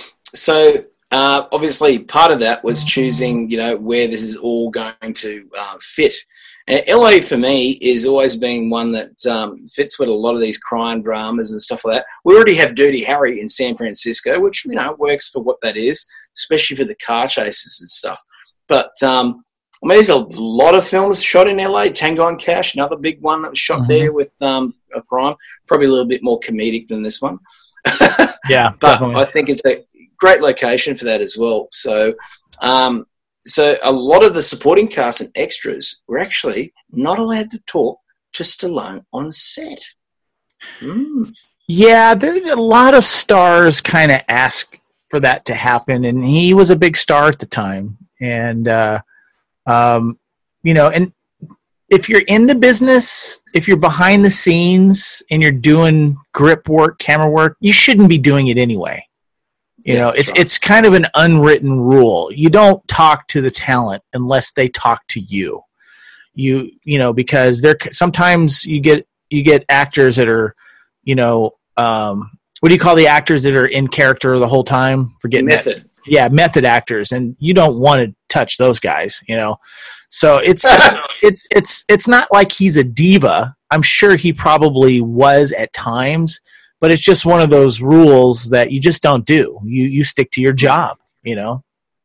So uh, obviously part of that was choosing, you know, where this is all going to uh, fit. And L A for me is always being one that um, fits with a lot of these crime dramas and stuff like that. We already have Dirty Harry in San Francisco, which, you know, works for what that is, especially for the car chases and stuff. But, um, I mean, there's a lot of films shot in L A. Tango and Cash, another big one that was shot mm-hmm. there with um, a crime. Probably a little bit more comedic than this one. Yeah, but definitely. I think it's a great location for that as well. So, um, So a lot of the supporting cast and extras were actually not allowed to talk to Stallone on set. Mm. Yeah, there a lot of stars kind of ask for that to happen, and he was a big star at the time. And, uh, um, you know, and if you're in the business, if you're behind the scenes and you're doing grip work, camera work, you shouldn't be doing it anyway. You yeah, know, it's right. it's kind of an unwritten rule. You don't talk to the talent unless they talk to you. You you know, because there sometimes you get you get actors that are, you know, um, what do you call the actors that are in character the whole time? Forget method. That. Yeah, method actors, and you don't want to touch those guys. You know, so it's just, it's it's it's not like he's a diva. I'm sure he probably was at times. But it's just one of those rules that you just don't do. You you stick to your job, you know?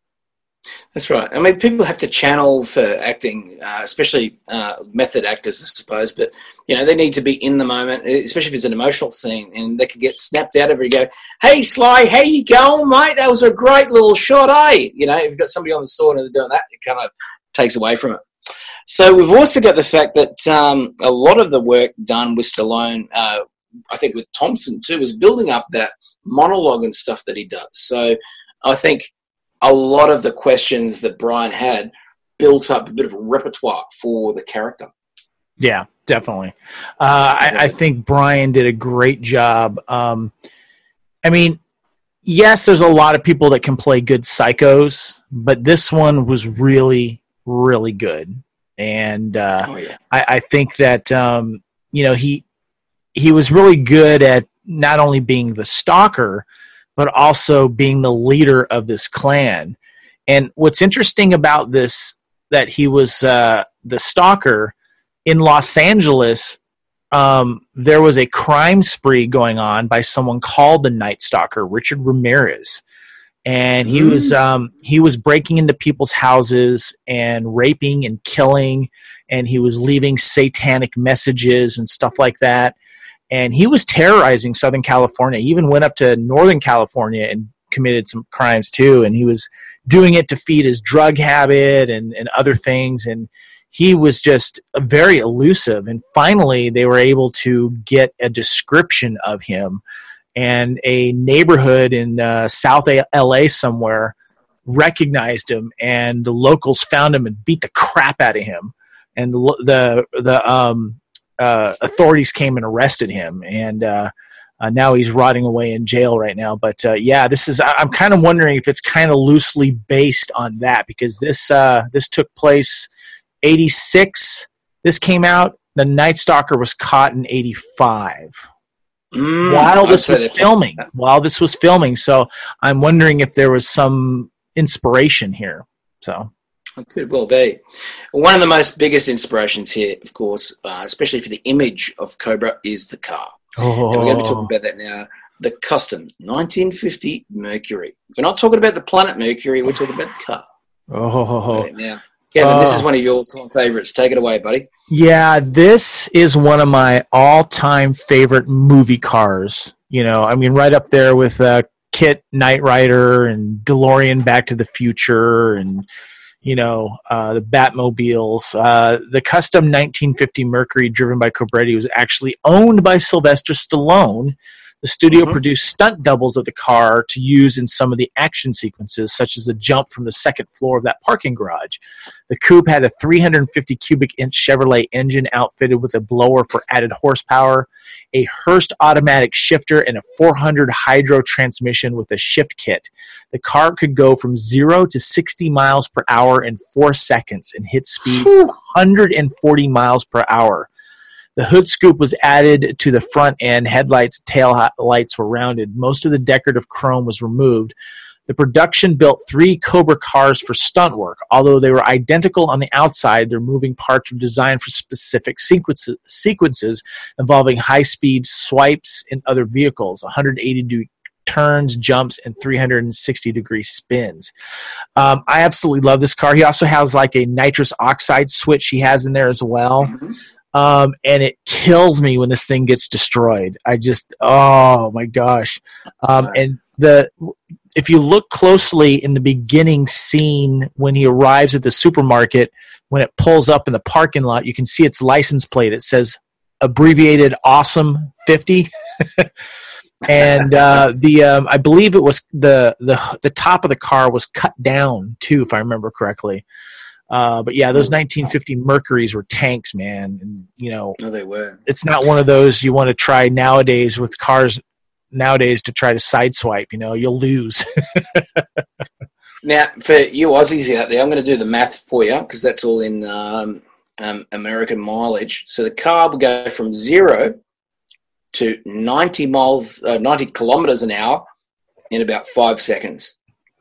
That's right. I mean, people have to channel for acting, uh, especially uh, method actors, I suppose. But, you know, they need to be in the moment, especially if it's an emotional scene. And they could get snapped out of it and go, hey, Sly, how you going, mate? That was a great little shot, eh? You know, if you've got somebody on the sword and they're doing that, it kind of takes away from it. So we've also got the fact that um, a lot of the work done with Stallone, uh, I think with Thompson too, was building up that monologue and stuff that he does. So I think a lot of the questions that Brian had built up a bit of a repertoire for the character. Yeah, definitely. Uh, I, I think Brian did a great job. Um, I mean, yes, there's a lot of people that can play good psychos, but this one was really, really good. And uh, oh, yeah. I, I think that, um, you know, he, he was really good at not only being the stalker, but also being the leader of this clan. And what's interesting about this, that he was uh, the stalker, in Los Angeles, um, there was a crime spree going on by someone called the Night Stalker, Richard Ramirez. And he mm. was um, he was breaking into people's houses and raping and killing, and he was leaving satanic messages and stuff like that. And he was terrorizing Southern California. He even went up to Northern California and committed some crimes too. And he was doing it to feed his drug habit and, and other things. And he was just very elusive. And finally, they were able to get a description of him. And a neighborhood in uh, South L A somewhere recognized him, and the locals found him and beat the crap out of him. And the the, the um, uh, authorities came and arrested him, and uh, uh, now he's rotting away in jail right now. But uh, yeah, this is I'm kind of wondering if it's kind of loosely based on that, because this uh, this took place eighty-six. This came out. The Night Stalker was caught in eighty-five. Mm, while this was filming, while this was filming, so I'm wondering if there was some inspiration here. So it could well be. One of the most biggest inspirations here, of course, uh, especially for the image of Cobra, is the car. Oh. And we're going to be talking about that now. The custom nineteen fifty Mercury. We're not talking about the planet Mercury. We're talking about the car. Oh, right now. Kevin, uh, this is one of your all-time favorites. Take it away, buddy. Yeah, this is one of my all-time favorite movie cars. You know, I mean, right up there with uh, Kit, Knight Rider, and DeLorean, Back to the Future, and, you know, uh, the Batmobiles. Uh, the custom nineteen fifty Mercury driven by Cobretti was actually owned by Sylvester Stallone. The studio mm-hmm. produced stunt doubles of the car to use in some of the action sequences, such as the jump from the second floor of that parking garage. The coupe had a three hundred fifty cubic inch Chevrolet engine outfitted with a blower for added horsepower, a Hurst automatic shifter, and a four hundred hydro transmission with a shift kit. The car could go from zero to sixty miles per hour in four seconds and hit speeds of one hundred forty miles per hour. The hood scoop was added to the front end. Headlights and tail lights were rounded. Most of the decorative chrome was removed. The production built three Cobra cars for stunt work. Although they were identical on the outside, their moving parts were designed for specific sequences, sequences involving high-speed swipes in other vehicles, one hundred eighty degree turns, jumps, and three hundred sixty degree spins. Um, I absolutely love this car. He also has like a nitrous oxide switch he has in there as well. Mm-hmm. Um, and it kills me when this thing gets destroyed. I just, oh my gosh. Um, and the, if you look closely in the beginning scene when he arrives at the supermarket, when it pulls up in the parking lot, you can see its license plate. It says abbreviated awesome fifty. And, uh, the, um, I believe it was the, the, the top of the car was cut down too, if I remember correctly. Uh, but yeah, those nineteen fifty Mercurys were tanks, man. And, you know, no, they were. It's not one of those you want to try nowadays with cars nowadays to try to sideswipe. You know, you'll lose. Now, for you Aussies out there, I'm going to do the math for you because that's all in um, um, American mileage. So the car will go from zero to ninety miles, uh, ninety kilometers an hour in about five seconds.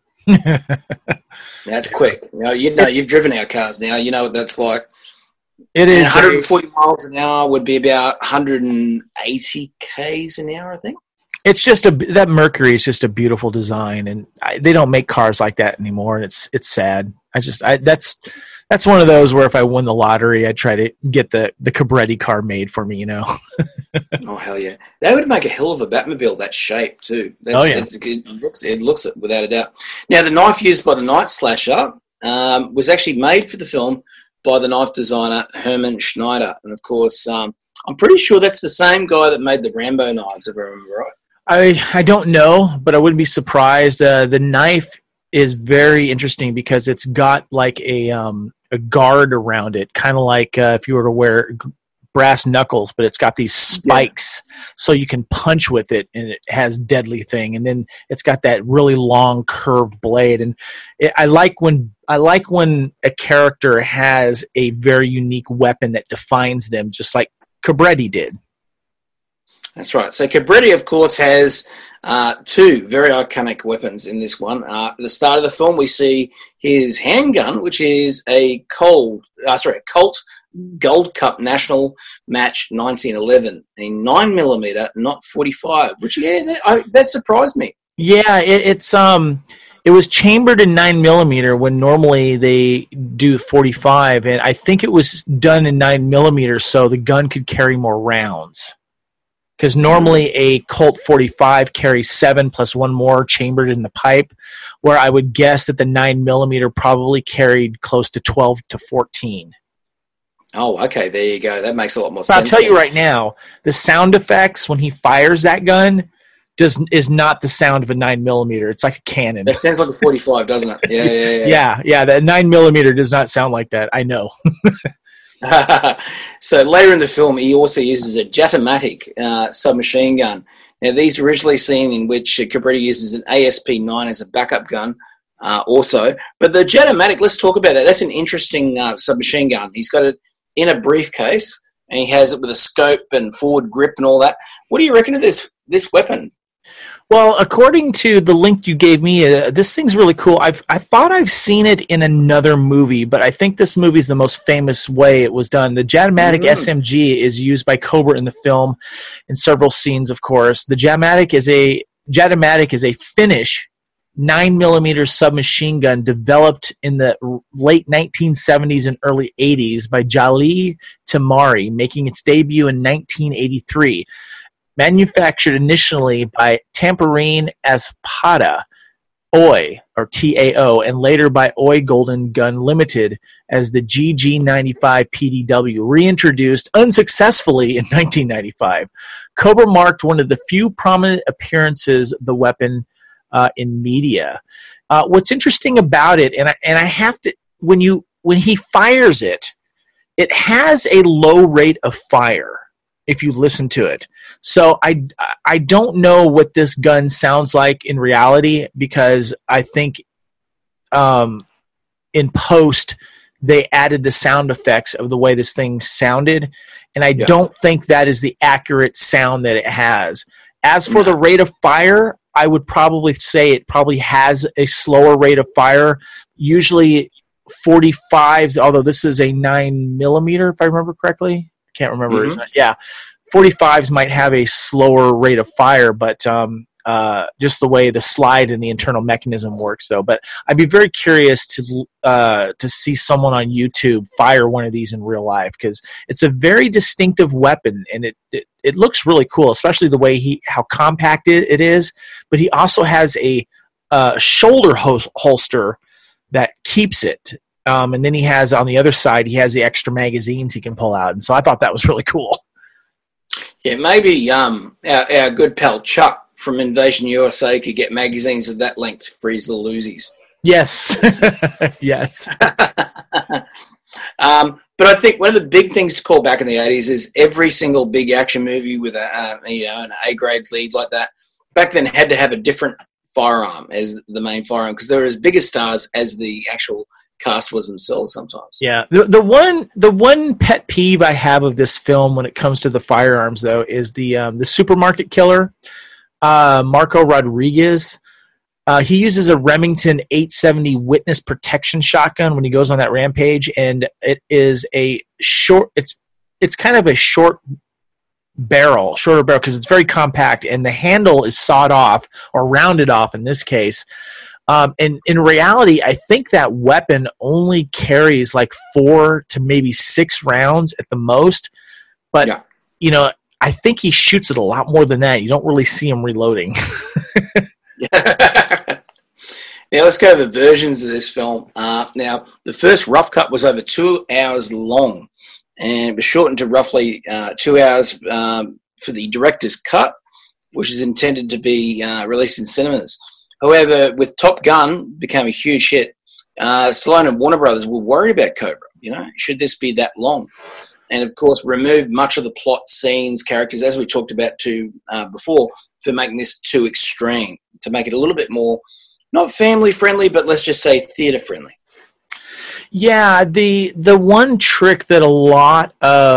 That's quick. You know, you know, you've driven our cars now. You know what that's like. It is. one hundred forty miles an hour would be about one hundred eighty k's an hour, I think. It's just a that Mercury is just a beautiful design, and I, they don't make cars like that anymore. And it's it's sad. I just I that's that's one of those where if I won the lottery, I'd try to get the the Cobretti car made for me. You know. Oh hell yeah! They would make a hell of a Batmobile that shape too. That's, oh yeah, it's, it looks it looks it without a doubt. Now the knife used by the Night Slasher um, was actually made for the film by the knife designer Herman Schneider, and of course um, I'm pretty sure that's the same guy that made the Rambo knives, if I remember right. I I don't know, but I wouldn't be surprised. Uh, the knife is very interesting because it's got like a um, a guard around it, kind of like uh, if you were to wear brass knuckles, but it's got these spikes yeah. so you can punch with it, and it has deadly thing. And then it's got that really long curved blade. And it, I like when I like when a character has a very unique weapon that defines them, just like Cobretti did. That's right. So Cabretti, of course, has uh, two very iconic weapons in this one. Uh, at the start of the film, we see his handgun, which is a Colt, uh, sorry, a Colt Gold Cup National Match nineteen eleven, a nine millimeter, not forty-five. Which yeah, that, I, that surprised me. Yeah, it, it's um, it was chambered in nine millimeter when normally they do forty-five, and I think it was done in nine millimeter so the gun could carry more rounds. Because normally a Colt forty-five carries seven plus one more chambered in the pipe, where I would guess that the nine millimeter probably carried close to twelve to fourteen. Oh, okay, there you go. That makes a lot more so sense. I'll tell you right now, the sound effects when he fires that gun does is not the sound of a nine millimeter. It's like a cannon. That sounds like a forty-five, doesn't it? Yeah, yeah, yeah. yeah, yeah. That nine millimeter does not sound like that. I know. So later in the film, he also uses a Jatomatic uh, submachine gun. Now, these are originally seen in which uh, Cabretti uses an A S P nine as a backup gun uh, also. But the Jatomatic, let's talk about that. That's an interesting uh, submachine gun. He's got it in a briefcase, and he has it with a scope and forward grip and all that. What do you reckon of this this weapon? Well, according to the link you gave me, uh, this thing's really cool. I've I thought I've seen it in another movie, but I think this movie is the most famous way it was done. The Jatomatic mm-hmm. S M G is used by Cobra in the film in several scenes, of course. The Jatomatic is a Jatomatic is a Finnish nine millimeter submachine gun developed in the late nineteen seventies and early eighties by Jali Timari, making its debut in nineteen eighty-three. Manufactured initially by Tampereen Espada Oi, or T A O, and later by Oi Golden Gun Limited as the G G ninety-five P D W, reintroduced unsuccessfully in nineteen ninety-five. Cobra marked one of the few prominent appearances of the weapon uh, in media. Uh, what's interesting about it, and I, and I have to, when you when he fires it, it has a low rate of fire if you listen to it. So I, I don't know what this gun sounds like in reality, because I think um, in post they added the sound effects of the way this thing sounded, and I yeah. don't think that is the accurate sound that it has. As for no. the rate of fire, I would probably say it probably has a slower rate of fire. Usually forty-fives, although this is a nine millimeter, if I remember correctly. Can't remember. Mm-hmm. Yeah, forty-fives might have a slower rate of fire, but um, uh, just the way the slide and the internal mechanism works, though. But I'd be very curious to uh, to see someone on YouTube fire one of these in real life, because it's a very distinctive weapon, and it, it it looks really cool, especially the way he how compact it, it is. But he also has a uh, shoulder hol- holster that keeps it. Um, and then he has, on the other side, he has the extra magazines he can pull out. And so I thought that was really cool. Yeah, maybe um, our, our good pal Chuck from Invasion U S A could get magazines of that length for his little Uzis. Yes. yes. um, but I think one of the big things to call back in the eighties is every single big action movie with a uh, you know an A-grade lead like that, back then had to have a different firearm as the main firearm, because they were as big a stars as the actual cast was themselves sometimes. Yeah. The the one the one pet peeve I have of this film when it comes to the firearms, though, is the um, the supermarket killer, uh, Marco Rodriguez. Uh, he uses a Remington eight seventy witness protection shotgun when he goes on that rampage, and it is a short. It's it's kind of a short barrel, shorter barrel, because it's very compact, and the handle is sawed off or rounded off in this case. Um, and in reality, I think that weapon only carries like four to maybe six rounds at the most. But, yeah. you know, I think he shoots it a lot more than that. You don't really see him reloading. Now, let's go to the versions of this film. Uh, now, the first rough cut was over two hours long, and it was shortened to roughly uh, two hours um, for the director's cut, which is intended to be uh, released in cinemas. However, with Top Gun became a huge hit, uh, Stallone and Warner Brothers were worried about Cobra. You know, should this be that long? And of course, removed much of the plot, scenes, characters, as we talked about too uh, before, for making this too extreme, to make it a little bit more, not family friendly, but let's just say theater friendly. Yeah, the the one trick that a lot of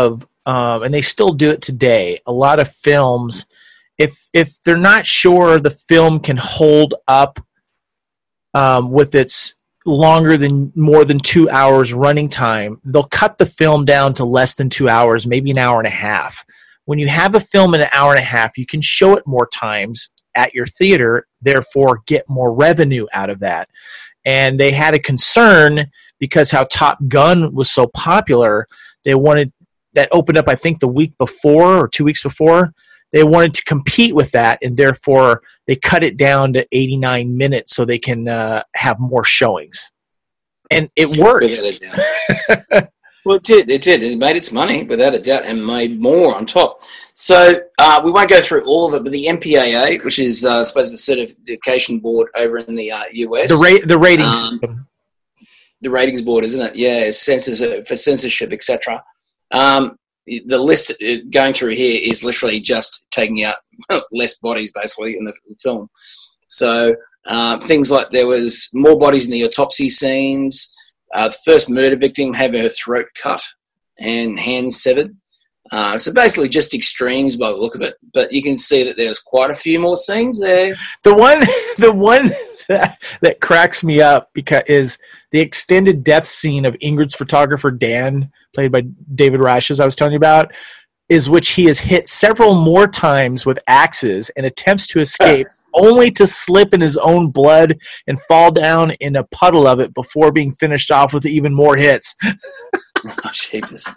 um, and they still do it today. A lot of films, if if they're not sure the film can hold up um, with its longer than more than two hours running time, they'll cut the film down to less than two hours, maybe an hour and a half. When you have a film in an hour and a half, you can show it more times at your theater, therefore get more revenue out of that. And they had a concern because how Top Gun was so popular, they wanted that opened up, I think, the week before or two weeks before. They wanted to compete with that, and therefore they cut it down to eighty-nine minutes so they can uh, have more showings. And it worked. Well, it did. It did. It made its money, without a doubt, and made more on top. So uh, we won't go through all of it, but the M P A A, which is, uh, I suppose, the certification board over in the uh, U S. The, ra- the ratings. Um, the ratings board, isn't it? Yeah, censorship, for censorship, et cetera. Um, the list going through here is literally just taking out less bodies, basically, in the film. So uh, things like there was more bodies in the autopsy scenes. Uh, the first murder victim had her throat cut and hands severed. Uh, so basically just extremes by the look of it. But you can see that there's quite a few more scenes there. The one the one that, that cracks me up because is the extended death scene of Ingrid's photographer, Dan, played by David Rash, as I was telling you about, is which he is hit several more times with axes and attempts to escape, only to slip in his own blood and fall down in a puddle of it before being finished off with even more hits. Oh, jeepers.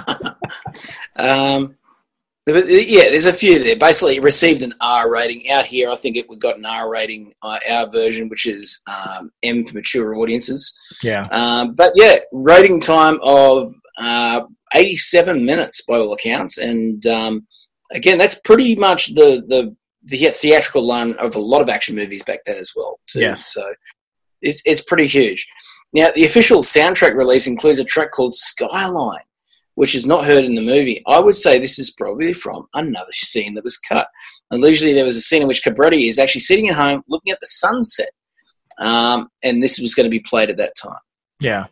um, yeah, there's a few there. Basically, it received an R rating. Out here, I think it got an R rating, uh, our version, which is um, M for mature audiences. Yeah. Um, but, yeah, rating time of uh, eighty-seven minutes by all accounts. And, um, again, that's pretty much the, the, the theatrical line of a lot of action movies back then as well, too. Yes. So it's, it's pretty huge. Now, the official soundtrack release includes a track called Skyline, which is not heard in the movie. I would say this is probably from another scene that was cut. And usually there was a scene in which Cabretti is actually sitting at home looking at the sunset, um, and this was going to be played at that time. Yeah.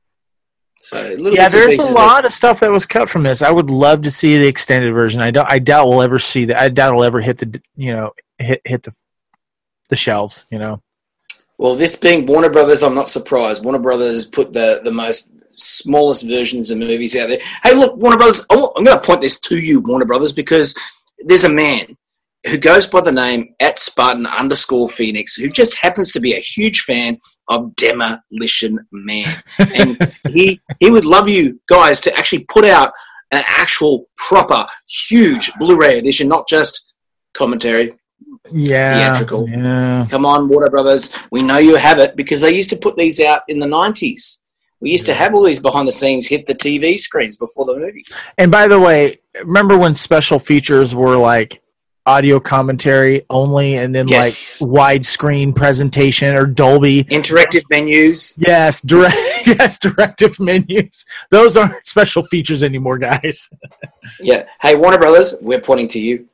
So a little yeah, there's a lot of, of stuff that was cut from this. I would love to see the extended version. I don't. I doubt we'll ever see that. I doubt it'll ever hit the you know hit hit the the shelves. You know. Well, this being Warner Brothers, I'm not surprised. Warner Brothers put the, the most smallest versions of movies out there. Hey, look, Warner Brothers, I'm going to point this to you, Warner Brothers, because there's a man who goes by the name at Spartan underscore Phoenix who just happens to be a huge fan of Demolition Man. And he he would love you guys to actually put out an actual proper huge Blu-ray edition, not just commentary. Yeah, theatrical. Yeah. Come on, Warner Brothers. We know you have it because they used to put these out in the nineties. We used to have all these behind the scenes hit the T V screens before the movies. And by the way, remember when special features were like audio commentary only and then yes. like widescreen presentation or Dolby? Interactive menus. Yes, direct, yes, directive menus. Those aren't special features anymore, guys. Yeah. Hey, Warner Brothers, we're pointing to you.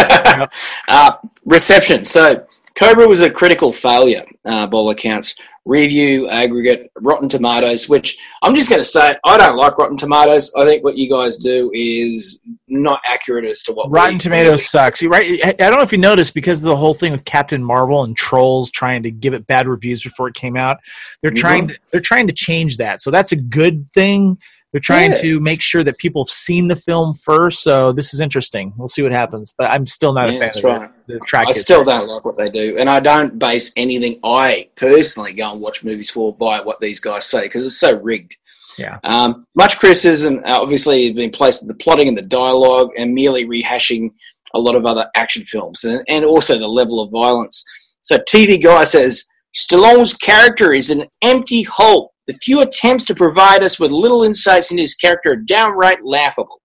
uh, reception. So Cobra was a critical failure, uh, by all accounts. Review, aggregate, Rotten Tomatoes, which I'm just going to say, I don't like Rotten Tomatoes. I think what you guys do is not accurate as to what Rotten we, Tomatoes really. sucks. You right? I don't know if you noticed because of the whole thing with Captain Marvel and Trolls trying to give it bad reviews before it came out. They're mm-hmm. trying to, they're trying to change that. So that's a good thing. They're trying yeah. to make sure that people have seen the film first. So this is interesting. We'll see what happens. But I'm still not yeah, a fan that's of right. it. The track I still don't like what they do. And I don't base anything I personally go and watch movies for by what these guys say because it's so rigged. Yeah. Um, much criticism, uh, obviously, has been placed in the plotting and the dialogue and merely rehashing a lot of other action films and, and also the level of violence. So T V Guy says, Stallone's character is an empty hole. The few attempts to provide us with little insights into his character are downright laughable.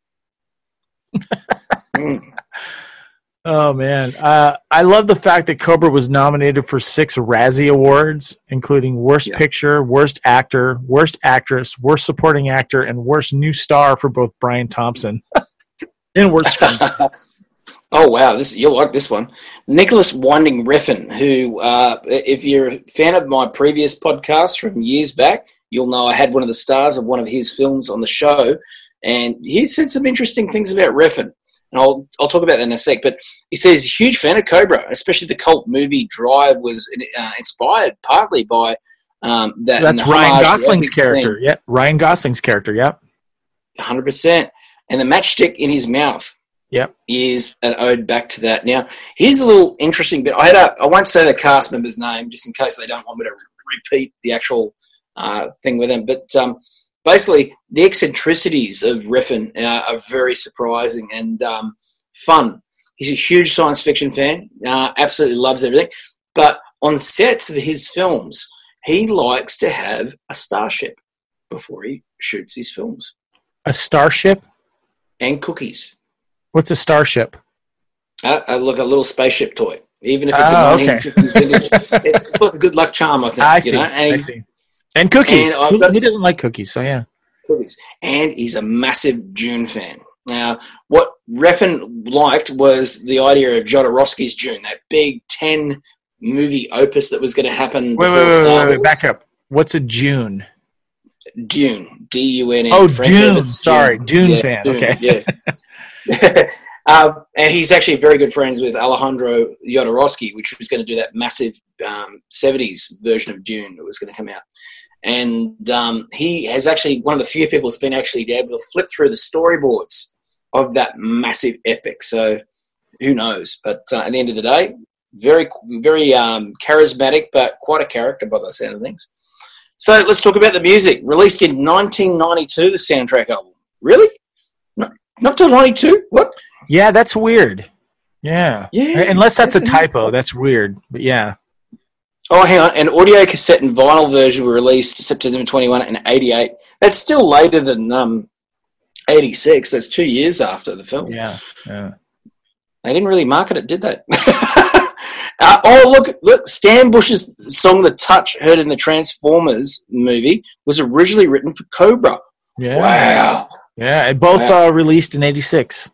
mm. Oh, man. Uh, I love the fact that Cobra was nominated for six Razzie Awards, including Worst yeah. Picture, Worst Actor, Worst Actress, Worst Supporting Actor, and Worst New Star for both Brian Thompson. and Worst Screen. Oh, wow. This you'll like this one. Nicholas Winding Refn, who, uh, if you're a fan of my previous podcast from years back, you'll know I had one of the stars of one of his films on the show. And he said some interesting things about Refn. And I'll I'll talk about that in a sec. But he says he's a huge fan of Cobra, especially the cult movie Drive was uh, inspired partly by um, that. That's Ryan Gosling's character. Scene. Yeah, Ryan Gosling's character. Yep, one hundred percent. And the matchstick in his mouth. Yep, is an ode back to that. Now, here's a little interesting bit. I had a I won't say the cast member's name just in case they don't want me to repeat the actual uh, thing with them, but. Um, Basically, the eccentricities of Refn uh, are very surprising and um, fun. He's a huge science fiction fan, uh, absolutely loves everything. But on sets of his films, he likes to have a starship before he shoots his films. A starship? And cookies. What's a starship? Uh, uh, look, a little spaceship toy. Even if it's oh, a nineteen fifties okay. vintage. it's, it's like a good luck charm, I think. I you see, know? And I see. And cookies. And Who, who doesn't like cookies? So, yeah. Cookies. And he's a massive Dune fan. Now, what Refn liked was the idea of Jodorowsky's Dune, that big ten-movie opus that was going to happen wait, before wait, wait, Star wait, wait, Wars. back up. What's a Dune? Dune. D U N E. Oh, Dune. Sorry. Dune yeah, fan. Dune, Okay. Yeah. um, and he's actually very good friends with Alejandro Jodorowsky, which was going to do that massive um, seventies version of Dune that was going to come out. And um, he has actually one of the few people that's been actually able to flip through the storyboards of that massive epic. So who knows? But uh, at the end of the day, very, very um, charismatic, but quite a character by the sound of things. So let's talk about the music. Released in nineteen ninety-two, the soundtrack album. Really? Not, not till ninety-two? What? Yeah, that's weird. Yeah. yeah Unless that's, that's a typo. That's weird. But yeah. Oh, hang on. An audio cassette and vinyl version were released September twenty-first and eighty-eight. That's still later than um, eighty-six. That's two years after the film. Yeah, yeah. They didn't really market it, did they? uh, oh, look, look. Stan Bush's song "The Touch," heard in the Transformers movie, was originally written for Cobra. Yeah. Wow. Yeah, and both wow. uh, released in eighty-six.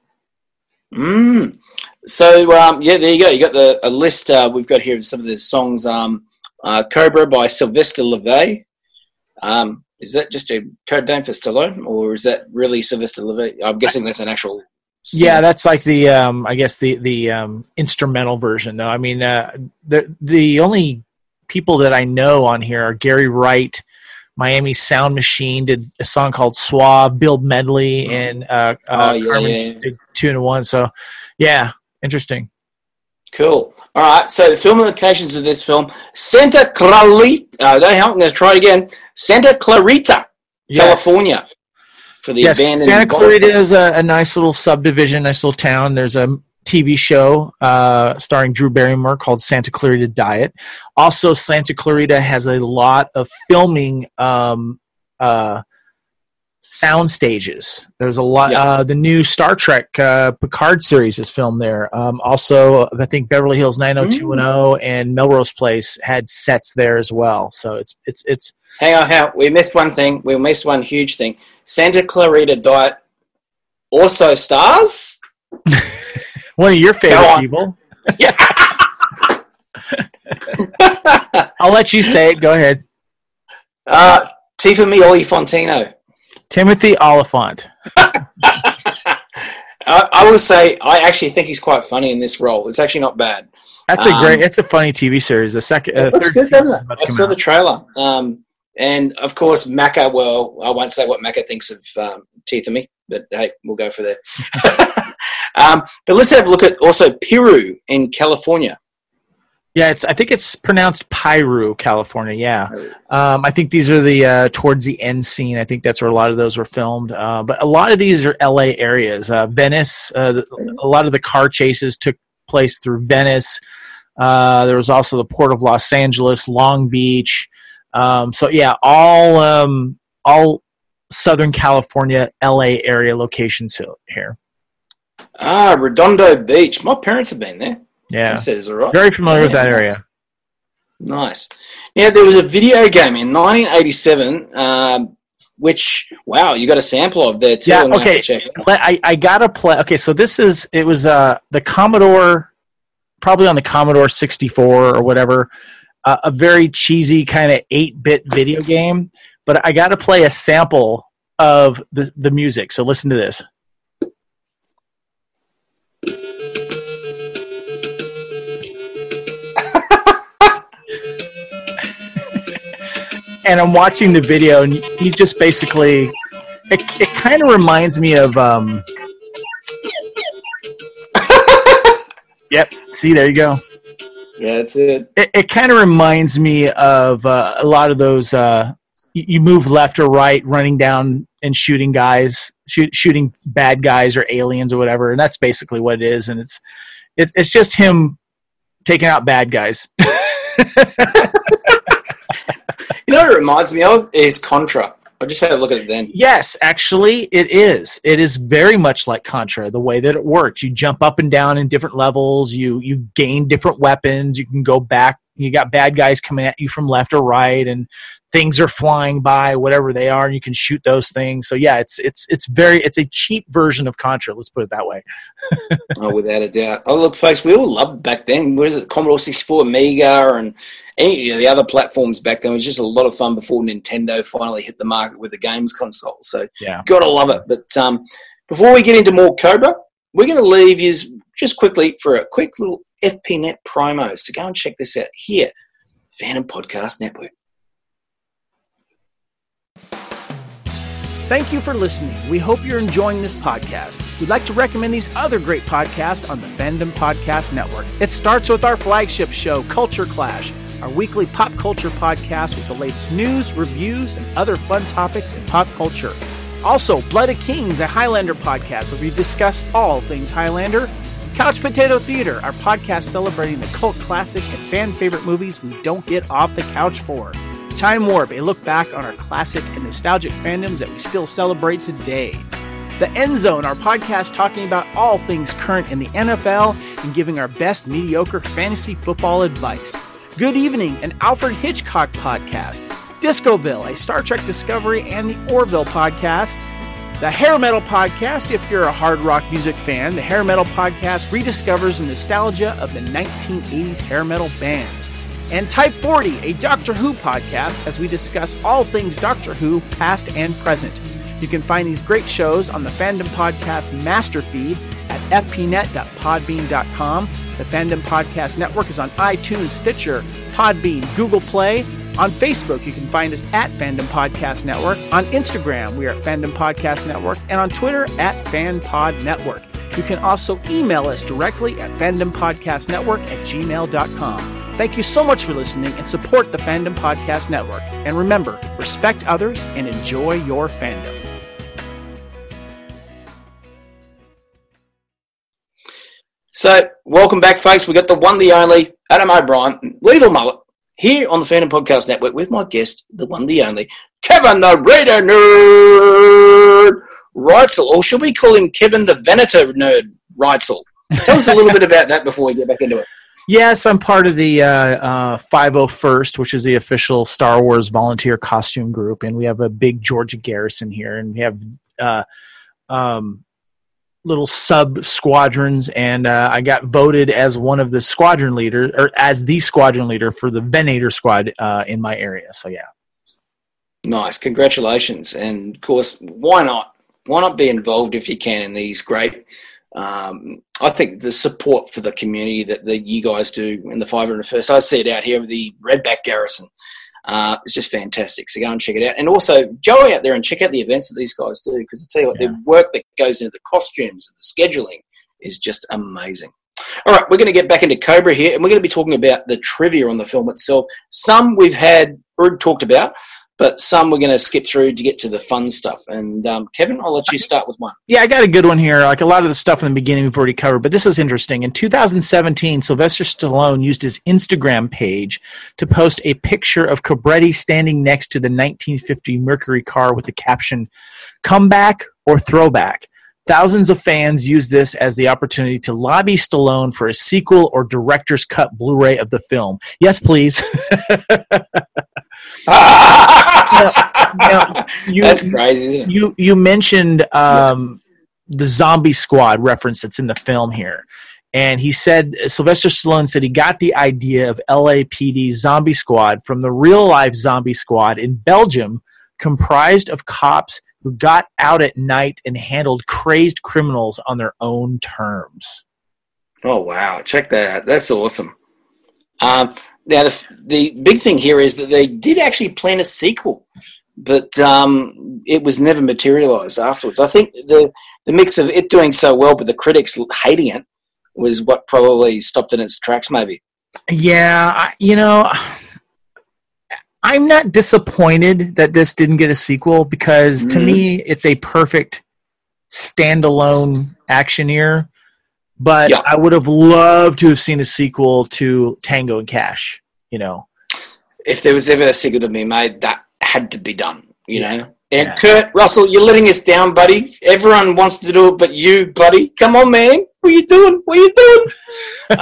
Mm. So, um, yeah, there you go. You got the a list uh, we've got here of some of the songs. Um, uh, Cobra by Sylvester LeVay. Um, is that just a code name for Stallone, or is that really Sylvester LeVay? I'm guessing that's an actual song. Yeah, that's like the, um, I guess, the, the um, instrumental version, though. I mean, uh, the, the only people that I know on here are Gary Wright, Miami Sound Machine did a song called Suave, Bill Medley, and uh, uh, oh, yeah, Carmen yeah. did two and one. So, yeah. Interesting. Cool. All right. So the film locations of this film: Santa Clarita. Uh, no, I'm going to try it again. Santa Clarita, yes. California, for the yes, abandoned. Santa Clarita is a, a nice little subdivision, nice little town. There's a T V show uh, starring Drew Barrymore called Santa Clarita Diet. Also, Santa Clarita has a lot of filming. Um, uh, sound stages. There's a lot. Yeah. Uh, the new Star Trek uh, Picard series is filmed there. Um, also, I think Beverly Hills nine oh two one oh and Melrose Place had sets there as well. So it's it's it's. Hang on, hang on. We missed one thing. We missed one huge thing. Santa Clarita Diet also stars one of your favorite people. Yeah. I'll let you say it. Go ahead. Uh, Tiffany Oliphantino. Timothy Oliphant. I, I will say I actually think he's quite funny in this role. It's actually not bad. That's a um, great. It's a funny T V series. The second, uh, third good, season. I saw out. the trailer, um, and of course Macca. Well, I won't say what Macca thinks of um, Tiffany, but hey, we'll go for that. um, but let's have a look at also Piru in California. Yeah, it's. I think it's pronounced Piru, California. Yeah, um, I think these are the uh, towards the end scene. I think that's where a lot of those were filmed. Uh, but a lot of these are L A areas. Uh, Venice. Uh, a lot of the car chases took place through Venice. Uh, there was also the Port of Los Angeles, Long Beach. Um, so yeah, all um, all Southern California, L A area locations here. Ah, Redondo Beach. My parents have been there. Yeah, said, is it right? Very familiar yeah, with that nice. area. Nice. Now, there was a video game in nineteen eighty-seven, um, which, wow, you got a sample of there too. Yeah, okay. I, I got to play. Okay, so this is, it was uh, the Commodore, probably on the Commodore sixty-four or whatever, uh, a very cheesy kind of eight-bit video game. But I got to play a sample of the, the music. So listen to this. And I'm watching the video, and he just basically, it, it kind of reminds me of, um, yep, see, there you go. Yeah, that's it. It, it kind of reminds me of uh, a lot of those, uh, you, you move left or right, running down and shooting guys, shoot, shooting bad guys or aliens or whatever, and that's basically what it is, and it's, it's, it's just him taking out bad guys. You know what it reminds me of is Contra. I just had a look at it then. Yes, actually, it is. It is very much like Contra, the way that it works. You jump up and down in different levels. You you gain different weapons. You can go back. You got bad guys coming at you from left or right, and things are flying by, whatever they are, and you can shoot those things. So yeah, it's it's it's very it's a cheap version of Contra. Let's put it that way. Oh, without a doubt. Oh, look, folks, we all loved back then. What is it, Commodore sixty-four, Amiga, and any of the other platforms back then. It was just a lot of fun before Nintendo finally hit the market with the games console. So yeah, gotta love it. But um, before we get into more Cobra, we're going to leave you just quickly for a quick little F P Net promo. So go and check this out here, Phantom Podcast Network. Thank you for listening. We hope you're enjoying this podcast. We'd like to recommend these other great podcasts on the Fandom Podcast Network. It starts with our flagship show, Culture Clash, our weekly pop culture podcast with the latest news, reviews, and other fun topics in pop culture. Also, Blood of Kings, a Highlander podcast where we discuss all things Highlander. Couch Potato Theater, our podcast celebrating the cult classic and fan favorite movies we don't get off the couch for. Time Warp, a look back on our classic and nostalgic fandoms that we still celebrate today. The End Zone, our podcast talking about all things current in the N F L and giving our best mediocre fantasy football advice. Good Evening, an Alfred Hitchcock podcast. Discoville, a Star Trek Discovery and the Orville podcast. The Hair Metal Podcast, if you're a hard rock music fan, the Hair Metal Podcast rediscovers the nostalgia of the nineteen eighties hair metal bands. And Type forty, a Doctor Who podcast, as we discuss all things Doctor Who, past and present. You can find these great shows on the Fandom Podcast master feed at f p net dot podbean dot com. The Fandom Podcast Network is on iTunes, Stitcher, Podbean, Google Play. On Facebook, you can find us at Fandom Podcast Network. On Instagram, we are at Fandom Podcast Network. And on Twitter, at FanPod Network. You can also email us directly at fandompodcastnetwork at gmail dot com. Thank you so much for listening and support the Fandom Podcast Network. And remember, respect others and enjoy your fandom. So, welcome back, folks. We got the one, the only, Adam O'Brien, Lethal Mullet, here on the Phantom Podcast Network with my guest, the one, the only, Kevin the Raider Nerd Reitzel. Or should we call him Kevin the Venator Nerd Reitzel? Tell us a little bit about that before we get back into it. Yes, I'm part of the uh, uh, five oh first, which is the official Star Wars volunteer costume group, and we have a big Georgia garrison here, and we have uh, um, little sub-squadrons, and uh, I got voted as one of the squadron leaders, or as the squadron leader for the Venator squad uh, in my area, so yeah. Nice, congratulations, and of course, why not? Why not be involved if you can in these great... Um, I think the support for the community that, that you guys do in the five hundred first, I see it out here with the Redback Garrison. Uh, it's just fantastic. So go and check it out. And also go out there and check out the events that these guys do, because I tell you what, yeah. the work that goes into the costumes and the scheduling is just amazing. All right, we're going to get back into Cobra here, and we're going to be talking about the trivia on the film itself. Some we've had, or talked about, but some we're going to skip through to get to the fun stuff. And um, Kevin, I'll let you start with one. Yeah, I got a good one here. Like a lot of the stuff in the beginning we've already covered, but this is interesting. In two thousand seventeen, Sylvester Stallone used his Instagram page to post a picture of Cobretti standing next to the nineteen fifty Mercury car with the caption, "Comeback or throwback." Thousands of fans used this as the opportunity to lobby Stallone for a sequel or director's cut Blu-ray of the film. Yes, please. now, now, you, That's crazy, isn't it? You you mentioned um, yeah. the Zombie Squad reference that's in the film here. And he said, Sylvester Stallone said he got the idea of L A P D Zombie Squad from the real-life Zombie Squad in Belgium, comprised of cops who got out at night and handled crazed criminals on their own terms. Oh, wow. Check that out. That's awesome. Um, now, the, the big thing here is that they did actually plan a sequel, but um, it was never materialized afterwards. I think the, the mix of it doing so well but the critics hating it was what probably stopped it in its tracks, maybe. Yeah, I, you know, I'm not disappointed that this didn't get a sequel because mm-hmm. to me it's a perfect standalone actioneer. But yeah. I would have loved to have seen a sequel to Tango and Cash, you know. If there was ever a sequel to be made, that had to be done, you yeah. know. And yeah. Kurt Russell, you're letting us down, buddy. Everyone wants to do it but you, buddy. Come on, man. What are you doing? What are you doing?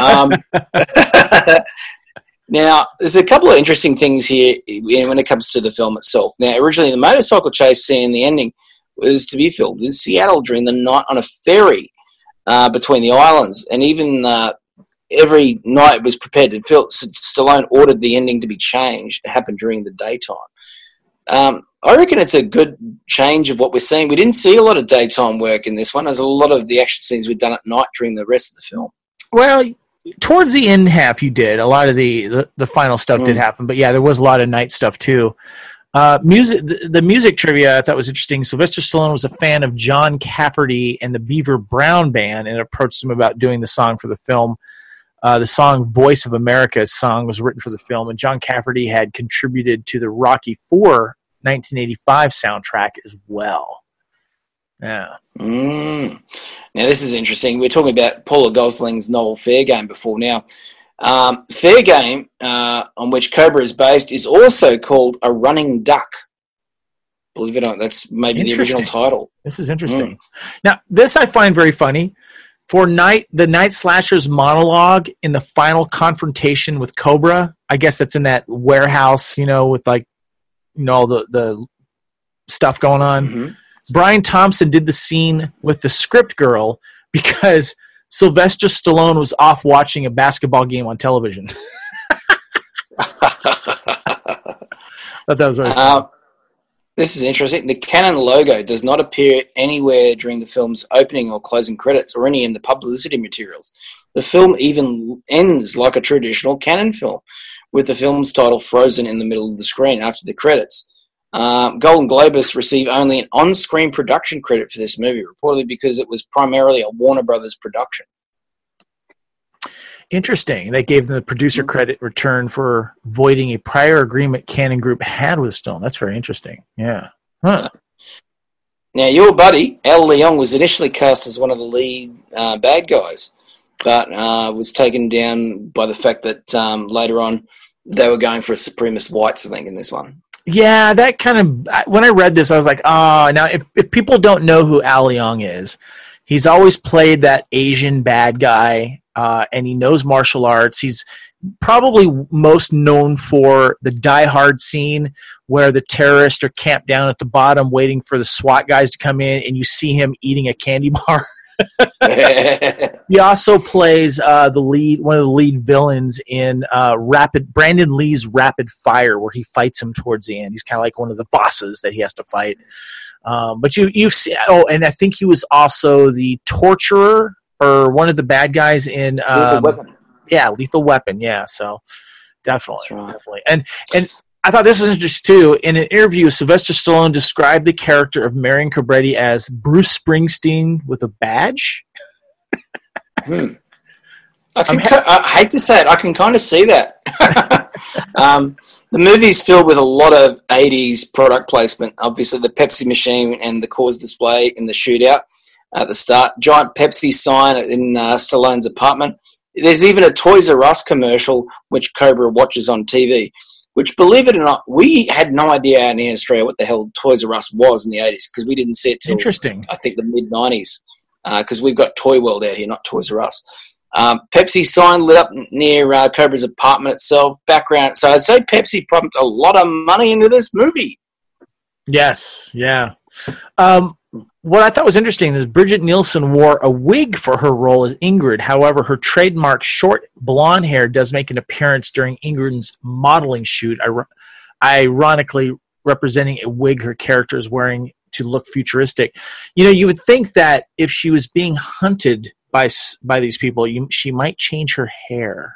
um, now, there's a couple of interesting things here when it comes to the film itself. Now, originally, the motorcycle chase scene in the ending was to be filmed in Seattle during the night on a ferry. Uh, between the islands, and even uh, every night was prepared to film. Stallone ordered the ending to be changed. It happened during the daytime. Um, I reckon it's a good change of what we're seeing. We didn't see a lot of daytime work in this one. There's a lot of the action scenes we've done at night during the rest of the film. Well, towards the end half you did. A lot of the, the, the final stuff mm. did happen, but yeah, there was a lot of night stuff too. Uh, music, the, the music trivia I thought was interesting. Sylvester Stallone was a fan of John Cafferty and the Beaver Brown Band and approached him about doing the song for the film. Uh, the song Voice of America song was written for the film, and John Cafferty had contributed to the Rocky four nineteen eighty-five soundtrack as well. Yeah. Mm. Now, this is interesting. We're talking about Paula Gosling's novel Fair Game before now. Um, Fair Game, uh, on which Cobra is based, is also called A Running Duck. Believe it or not, that's maybe the original title. This is interesting. Mm. Now, this I find very funny. For night, the Night Slasher's monologue in the final confrontation with Cobra, I guess that's in that warehouse, you know, with like, you know, all the, the stuff going on. Mm-hmm. Brian Thompson did the scene with the script girl because Sylvester Stallone was off watching a basketball game on television. But that was very uh, this is interesting. The Canon logo does not appear anywhere during the film's opening or closing credits or any in the publicity materials. The film even ends like a traditional Canon film, with the film's title frozen in the middle of the screen after the credits. Um, Golden Globus received only an on-screen production credit for this movie, reportedly because it was primarily a Warner Brothers production. Interesting. They gave them the producer credit in return for voiding a prior agreement Cannon Group had with Stone. That's very interesting. Yeah. Huh. Now, your buddy, Al Leong, was initially cast as one of the lead uh, bad guys, but uh, was taken down by the fact that um, later on they were going for a supremacist whites, I think, in this one. Yeah, that kind of, when I read this, I was like, oh, now if, if people don't know who Al Leong is, he's always played that Asian bad guy, uh, and he knows martial arts. He's probably most known for the Die Hard scene where the terrorists are camped down at the bottom waiting for the SWAT guys to come in, and you see him eating a candy bar. He also plays uh, the lead, one of the lead villains in uh, Rapid Brandon Lee's Rapid Fire, where he fights him towards the end. He's kind of like one of the bosses that he has to fight. Um, but you, you've seen. Oh, and I think he was also the torturer or one of the bad guys in. Um, Lethal Weapon. Yeah, Lethal Weapon. Yeah, so definitely, right. definitely, and and. I thought this was interesting, too. In an interview, Sylvester Stallone described the character of Marion Cobretti as Bruce Springsteen with a badge. hmm. I, can, ha- I hate to say it, I can kind of see that. um, the movie's filled with a lot of eighties product placement. Obviously, the Pepsi machine and the Coors display in the shootout at the start. Giant Pepsi sign in uh, Stallone's apartment. There's even a Toys R Us commercial, which Cobra watches on T V. Which, believe it or not, we had no idea out in Australia what the hell Toys R Us was in the eighties because we didn't see it till, Interesting. I think, the mid-nineties because uh, we've got Toy World out here, not Toys R Us. Um, Pepsi sign lit up near uh, Cobra's apartment itself, background. So I'd say Pepsi pumped a lot of money into this movie. Yes, yeah. Um, what I thought was interesting is Bridget Nielsen wore a wig for her role as Ingrid. However, her trademark short blonde hair does make an appearance during Ingrid's modeling shoot, ir- ironically representing a wig her character is wearing to look futuristic. You know, you would think that if she was being hunted by by these people, you, she might change her hair.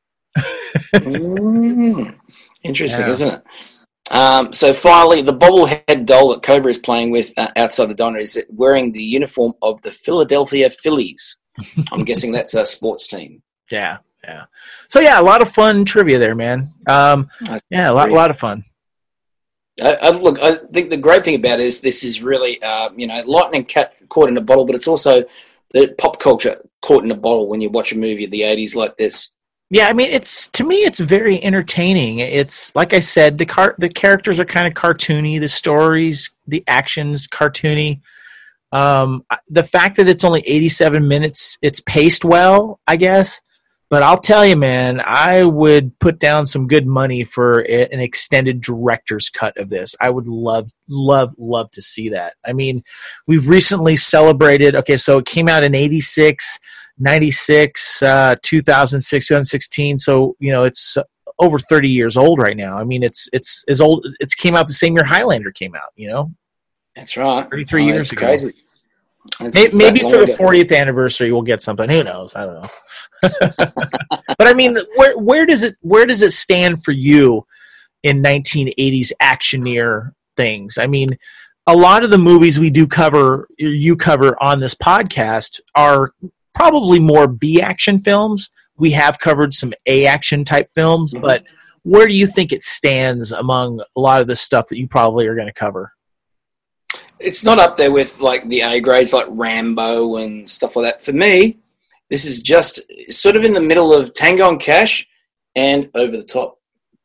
mm, interesting, yeah. Isn't it? Um, so finally, the bobblehead doll that Cobra is playing with uh, outside the diner is wearing the uniform of the Philadelphia Phillies. I'm guessing that's a sports team. Yeah, yeah. So yeah, a lot of fun trivia there, man. Um, yeah, a lot, a lot of fun. I, I, look, I think the great thing about it is this is really, uh, you know, lightning cat caught in a bottle, but it's also the pop culture caught in a bottle when you watch a movie of the eighties like this. Yeah, I mean, it's to me, it's very entertaining. It's like I said, the car, the characters are kind of cartoony, the stories, the actions, cartoony. Um, the fact that it's only eighty-seven minutes, it's paced well, I guess. But I'll tell you, man, I would put down some good money for an extended director's cut of this. I would love, love, love to see that. I mean, we've recently celebrated, okay, so it came out in eighty-six, ninety-six, uh, two thousand six, two thousand sixteen, so, you know, it's over thirty years old right now. I mean, it's it's as old, it's came out the same year Highlander came out, you know? That's right. thirty-three oh, years ago. Crazy. Maybe, maybe for the fortieth anniversary we'll get something. Who knows? I don't know. But I mean, where where does it where does it stand for you in nineteen eighties actioneer things? I mean, a lot of the movies we do cover, you cover on this podcast, are probably more B action films. We have covered some A action type films, mm-hmm. but where do you think it stands among a lot of the stuff that you probably are going to cover? It's not up there with like the A grades like Rambo and stuff like that. For me, this is just sort of in the middle of Tango and Cash and Over the Top.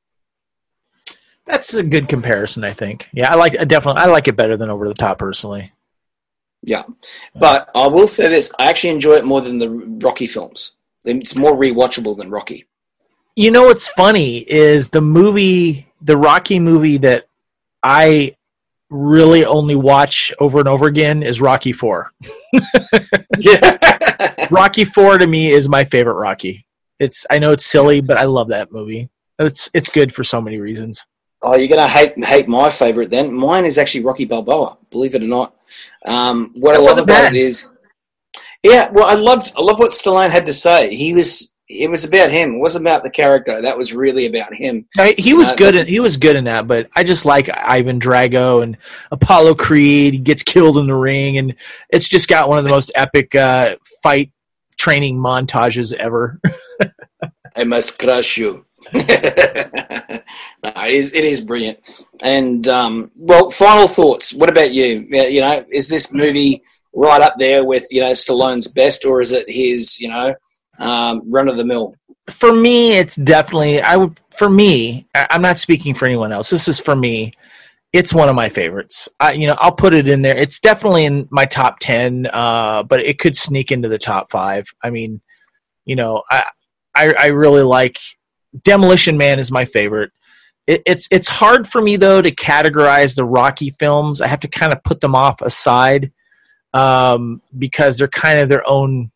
That's a good comparison, I think. Yeah, I like I definitely I like it better than Over the Top personally. Yeah. But I will say this, I actually enjoy it more than the Rocky films. It's more rewatchable than Rocky. You know what's funny is the movie, the Rocky movie that I really only watch over and over again is Rocky four. Yeah. Rocky four to me is my favorite Rocky. It's I know it's silly, but I love that movie. It's it's good for so many reasons. Oh, you're gonna hate hate my favorite then. Mine is actually Rocky Balboa, believe it or not. Um, what that I love about bad. it is, yeah. Well, I loved I love what Stallone had to say. He was it was about him. It wasn't about the character. That was really about him. He was uh, good. In, he was good in that. But I just like Ivan Drago and Apollo Creed. He gets killed in the ring, and it's just got one of the most epic uh, fight training montages ever. I must crush you. it is it is brilliant. And um, well, final thoughts. What about you? You know, is this movie right up there with you know Stallone's best, or is it his you know um, run of the mill? For me, it's definitely I would. For me, I'm not speaking for anyone else. This is for me. It's one of my favorites. I, you know, I'll put it in there. It's definitely in my top ten, uh, but it could sneak into the top five. I mean, you know, I I, I really like. Demolition Man is my favorite. It, it's it's hard for me though to categorize the Rocky films. I have to kind of put them off aside um, because they're kind of their own.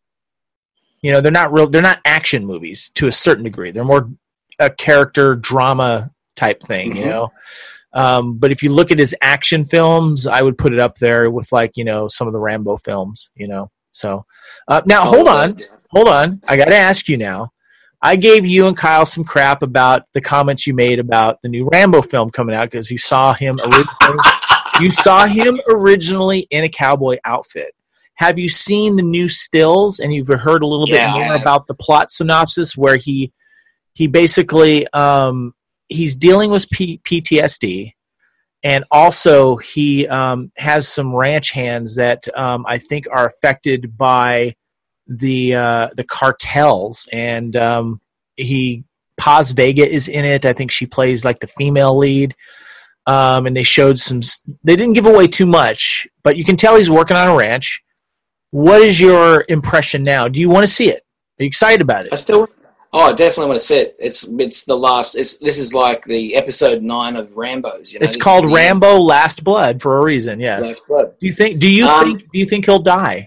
You know, they're not real. They're not action movies to a certain degree. They're more a character drama type thing. Mm-hmm. You know, um, but if you look at his action films, I would put it up there with like you know some of the Rambo films. You know, so uh, now oh, hold on, yeah. hold on. I got to ask you now. I gave you and Kyle some crap about the comments you made about the new Rambo film coming out because you saw him originally. you saw him originally in a cowboy outfit. Have you seen the new stills and you've heard a little yeah, bit more about the plot synopsis where he he basically um, he's dealing with P- PTSD and also he um, has some ranch hands that um, I think are affected by the uh, the cartels, and um, he Paz Vega is in it. I think she plays like the female lead, um, and they showed some. They didn't give away too much, but you can tell he's working on a ranch. What is your impression now? Do you want to see it? Are you excited about it? I still. Oh, I definitely want to see it. It's it's the last. It's this is like the episode nine of Rambo's. You know, it's called Rambo: end. Last Blood for a reason. Yes. Last Blood. Do you think? Do you um, think? Do you think he'll die?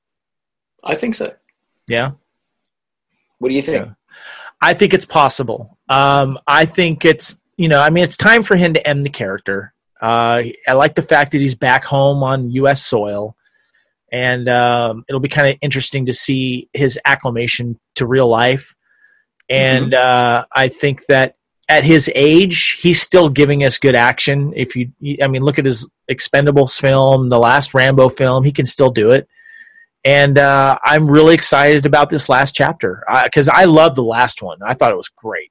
I think so. Yeah. What do you think? Yeah. I think it's possible. Um, I think it's, you know, I mean, it's time for him to end the character. Uh, I like the fact that he's back home on U S soil, and um, it'll be kind of interesting to see his acclimation to real life. And mm-hmm. uh, I think that at his age, he's still giving us good action. If you, I mean, look at his Expendables film, the last Rambo film, he can still do it. And uh, I'm really excited about this last chapter because I, I love the last one. I thought it was great.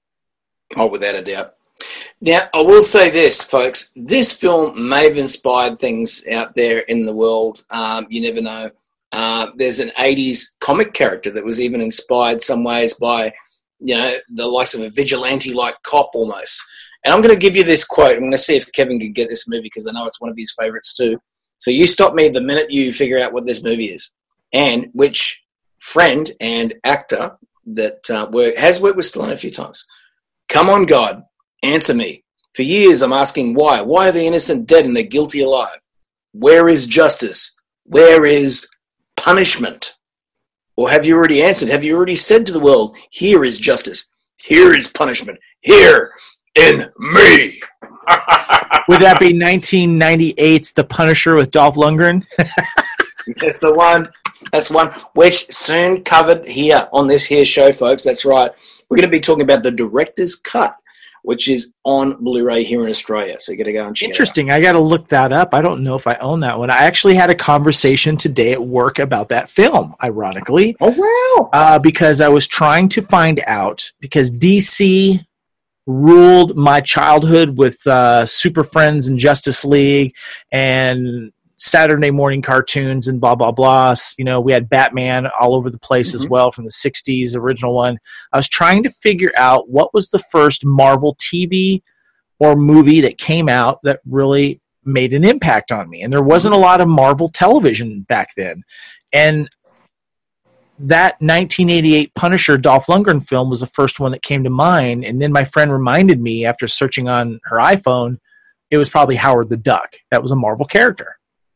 Oh, without a doubt. Now, I will say this, folks. This film may have inspired things out there in the world. Um, you never know. Uh, there's an eighties comic character that was even inspired some ways by, you know, the likes of a vigilante-like cop almost. And I'm going to give you this quote. I'm going to see if Kevin can get this movie because I know it's one of his favorites too. So you stop me the minute you figure out what this movie is and which friend and actor that uh, work, has worked with Stallone a few times. Come on, God, answer me. For years I'm asking why. Why are the innocent dead and the guilty alive? Where is justice? Where is punishment? Or have you already answered? Have you already said to the world, here is justice, here is punishment, here in me? Would that be nineteen ninety-eight's The Punisher with Dolph Lundgren? That's the one. That's the one. Which soon covered here on this here show, folks. That's right. We're going to be talking about the director's cut, which is on Blu-ray here in Australia. So you got to go and check Interesting. it out. I got to look that up. I don't know if I own that one. I actually had a conversation today at work about that film, ironically. Oh, wow. Uh, because I was trying to find out, because D C ruled my childhood with uh, Super Friends and Justice League and Saturday morning cartoons and blah, blah, blah. You know, we had Batman all over the place mm-hmm. as well from the sixties, original one. I was trying to figure out what was the first Marvel T V or movie that came out that really made an impact on me. And there wasn't a lot of Marvel television back then. And that nineteen eighty-eight Punisher Dolph Lundgren film was the first one that came to mind. And then my friend reminded me after searching on her iPhone, it was probably Howard the Duck. That was a Marvel character.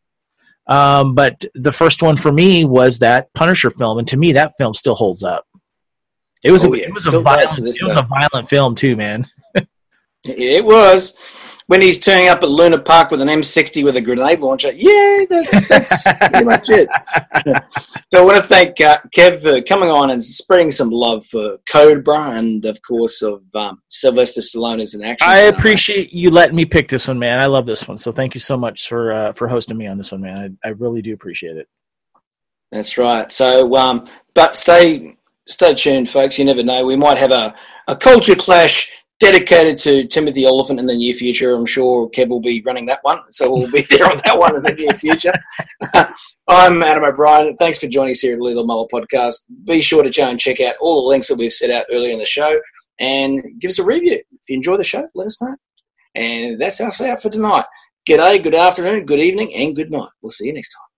Um, but the first one for me was that Punisher film, and to me, that film still holds up. It was, oh, a, yeah, it was, a, violent, it it was a violent film too, man. It was. When he's turning up at Luna Park with an M sixty with a grenade launcher. Yeah, that's that's pretty much it. So I want to thank uh, Kev for coming on and spreading some love for Cobra and, of course, of um, Sylvester Stallone as an action I star. appreciate you letting me pick this one, man. I love this one. So thank you so much for uh, for hosting me on this one, man. I, I really do appreciate it. That's right. So, um, but stay stay tuned, folks. You never know. We might have a, a culture clash dedicated to Timothy Olyphant in the near future. I'm sure Kev will be running that one, so we'll be there on that one in the near future. I'm Adam O'Brien. Thanks for joining us here at the Lethal Mullet Podcast. Be sure to try and check out all the links that we've set out earlier in the show and give us a review. If you enjoy the show, let us know. And that's our show out for tonight. G'day, good afternoon, good evening, and good night. We'll see you next time.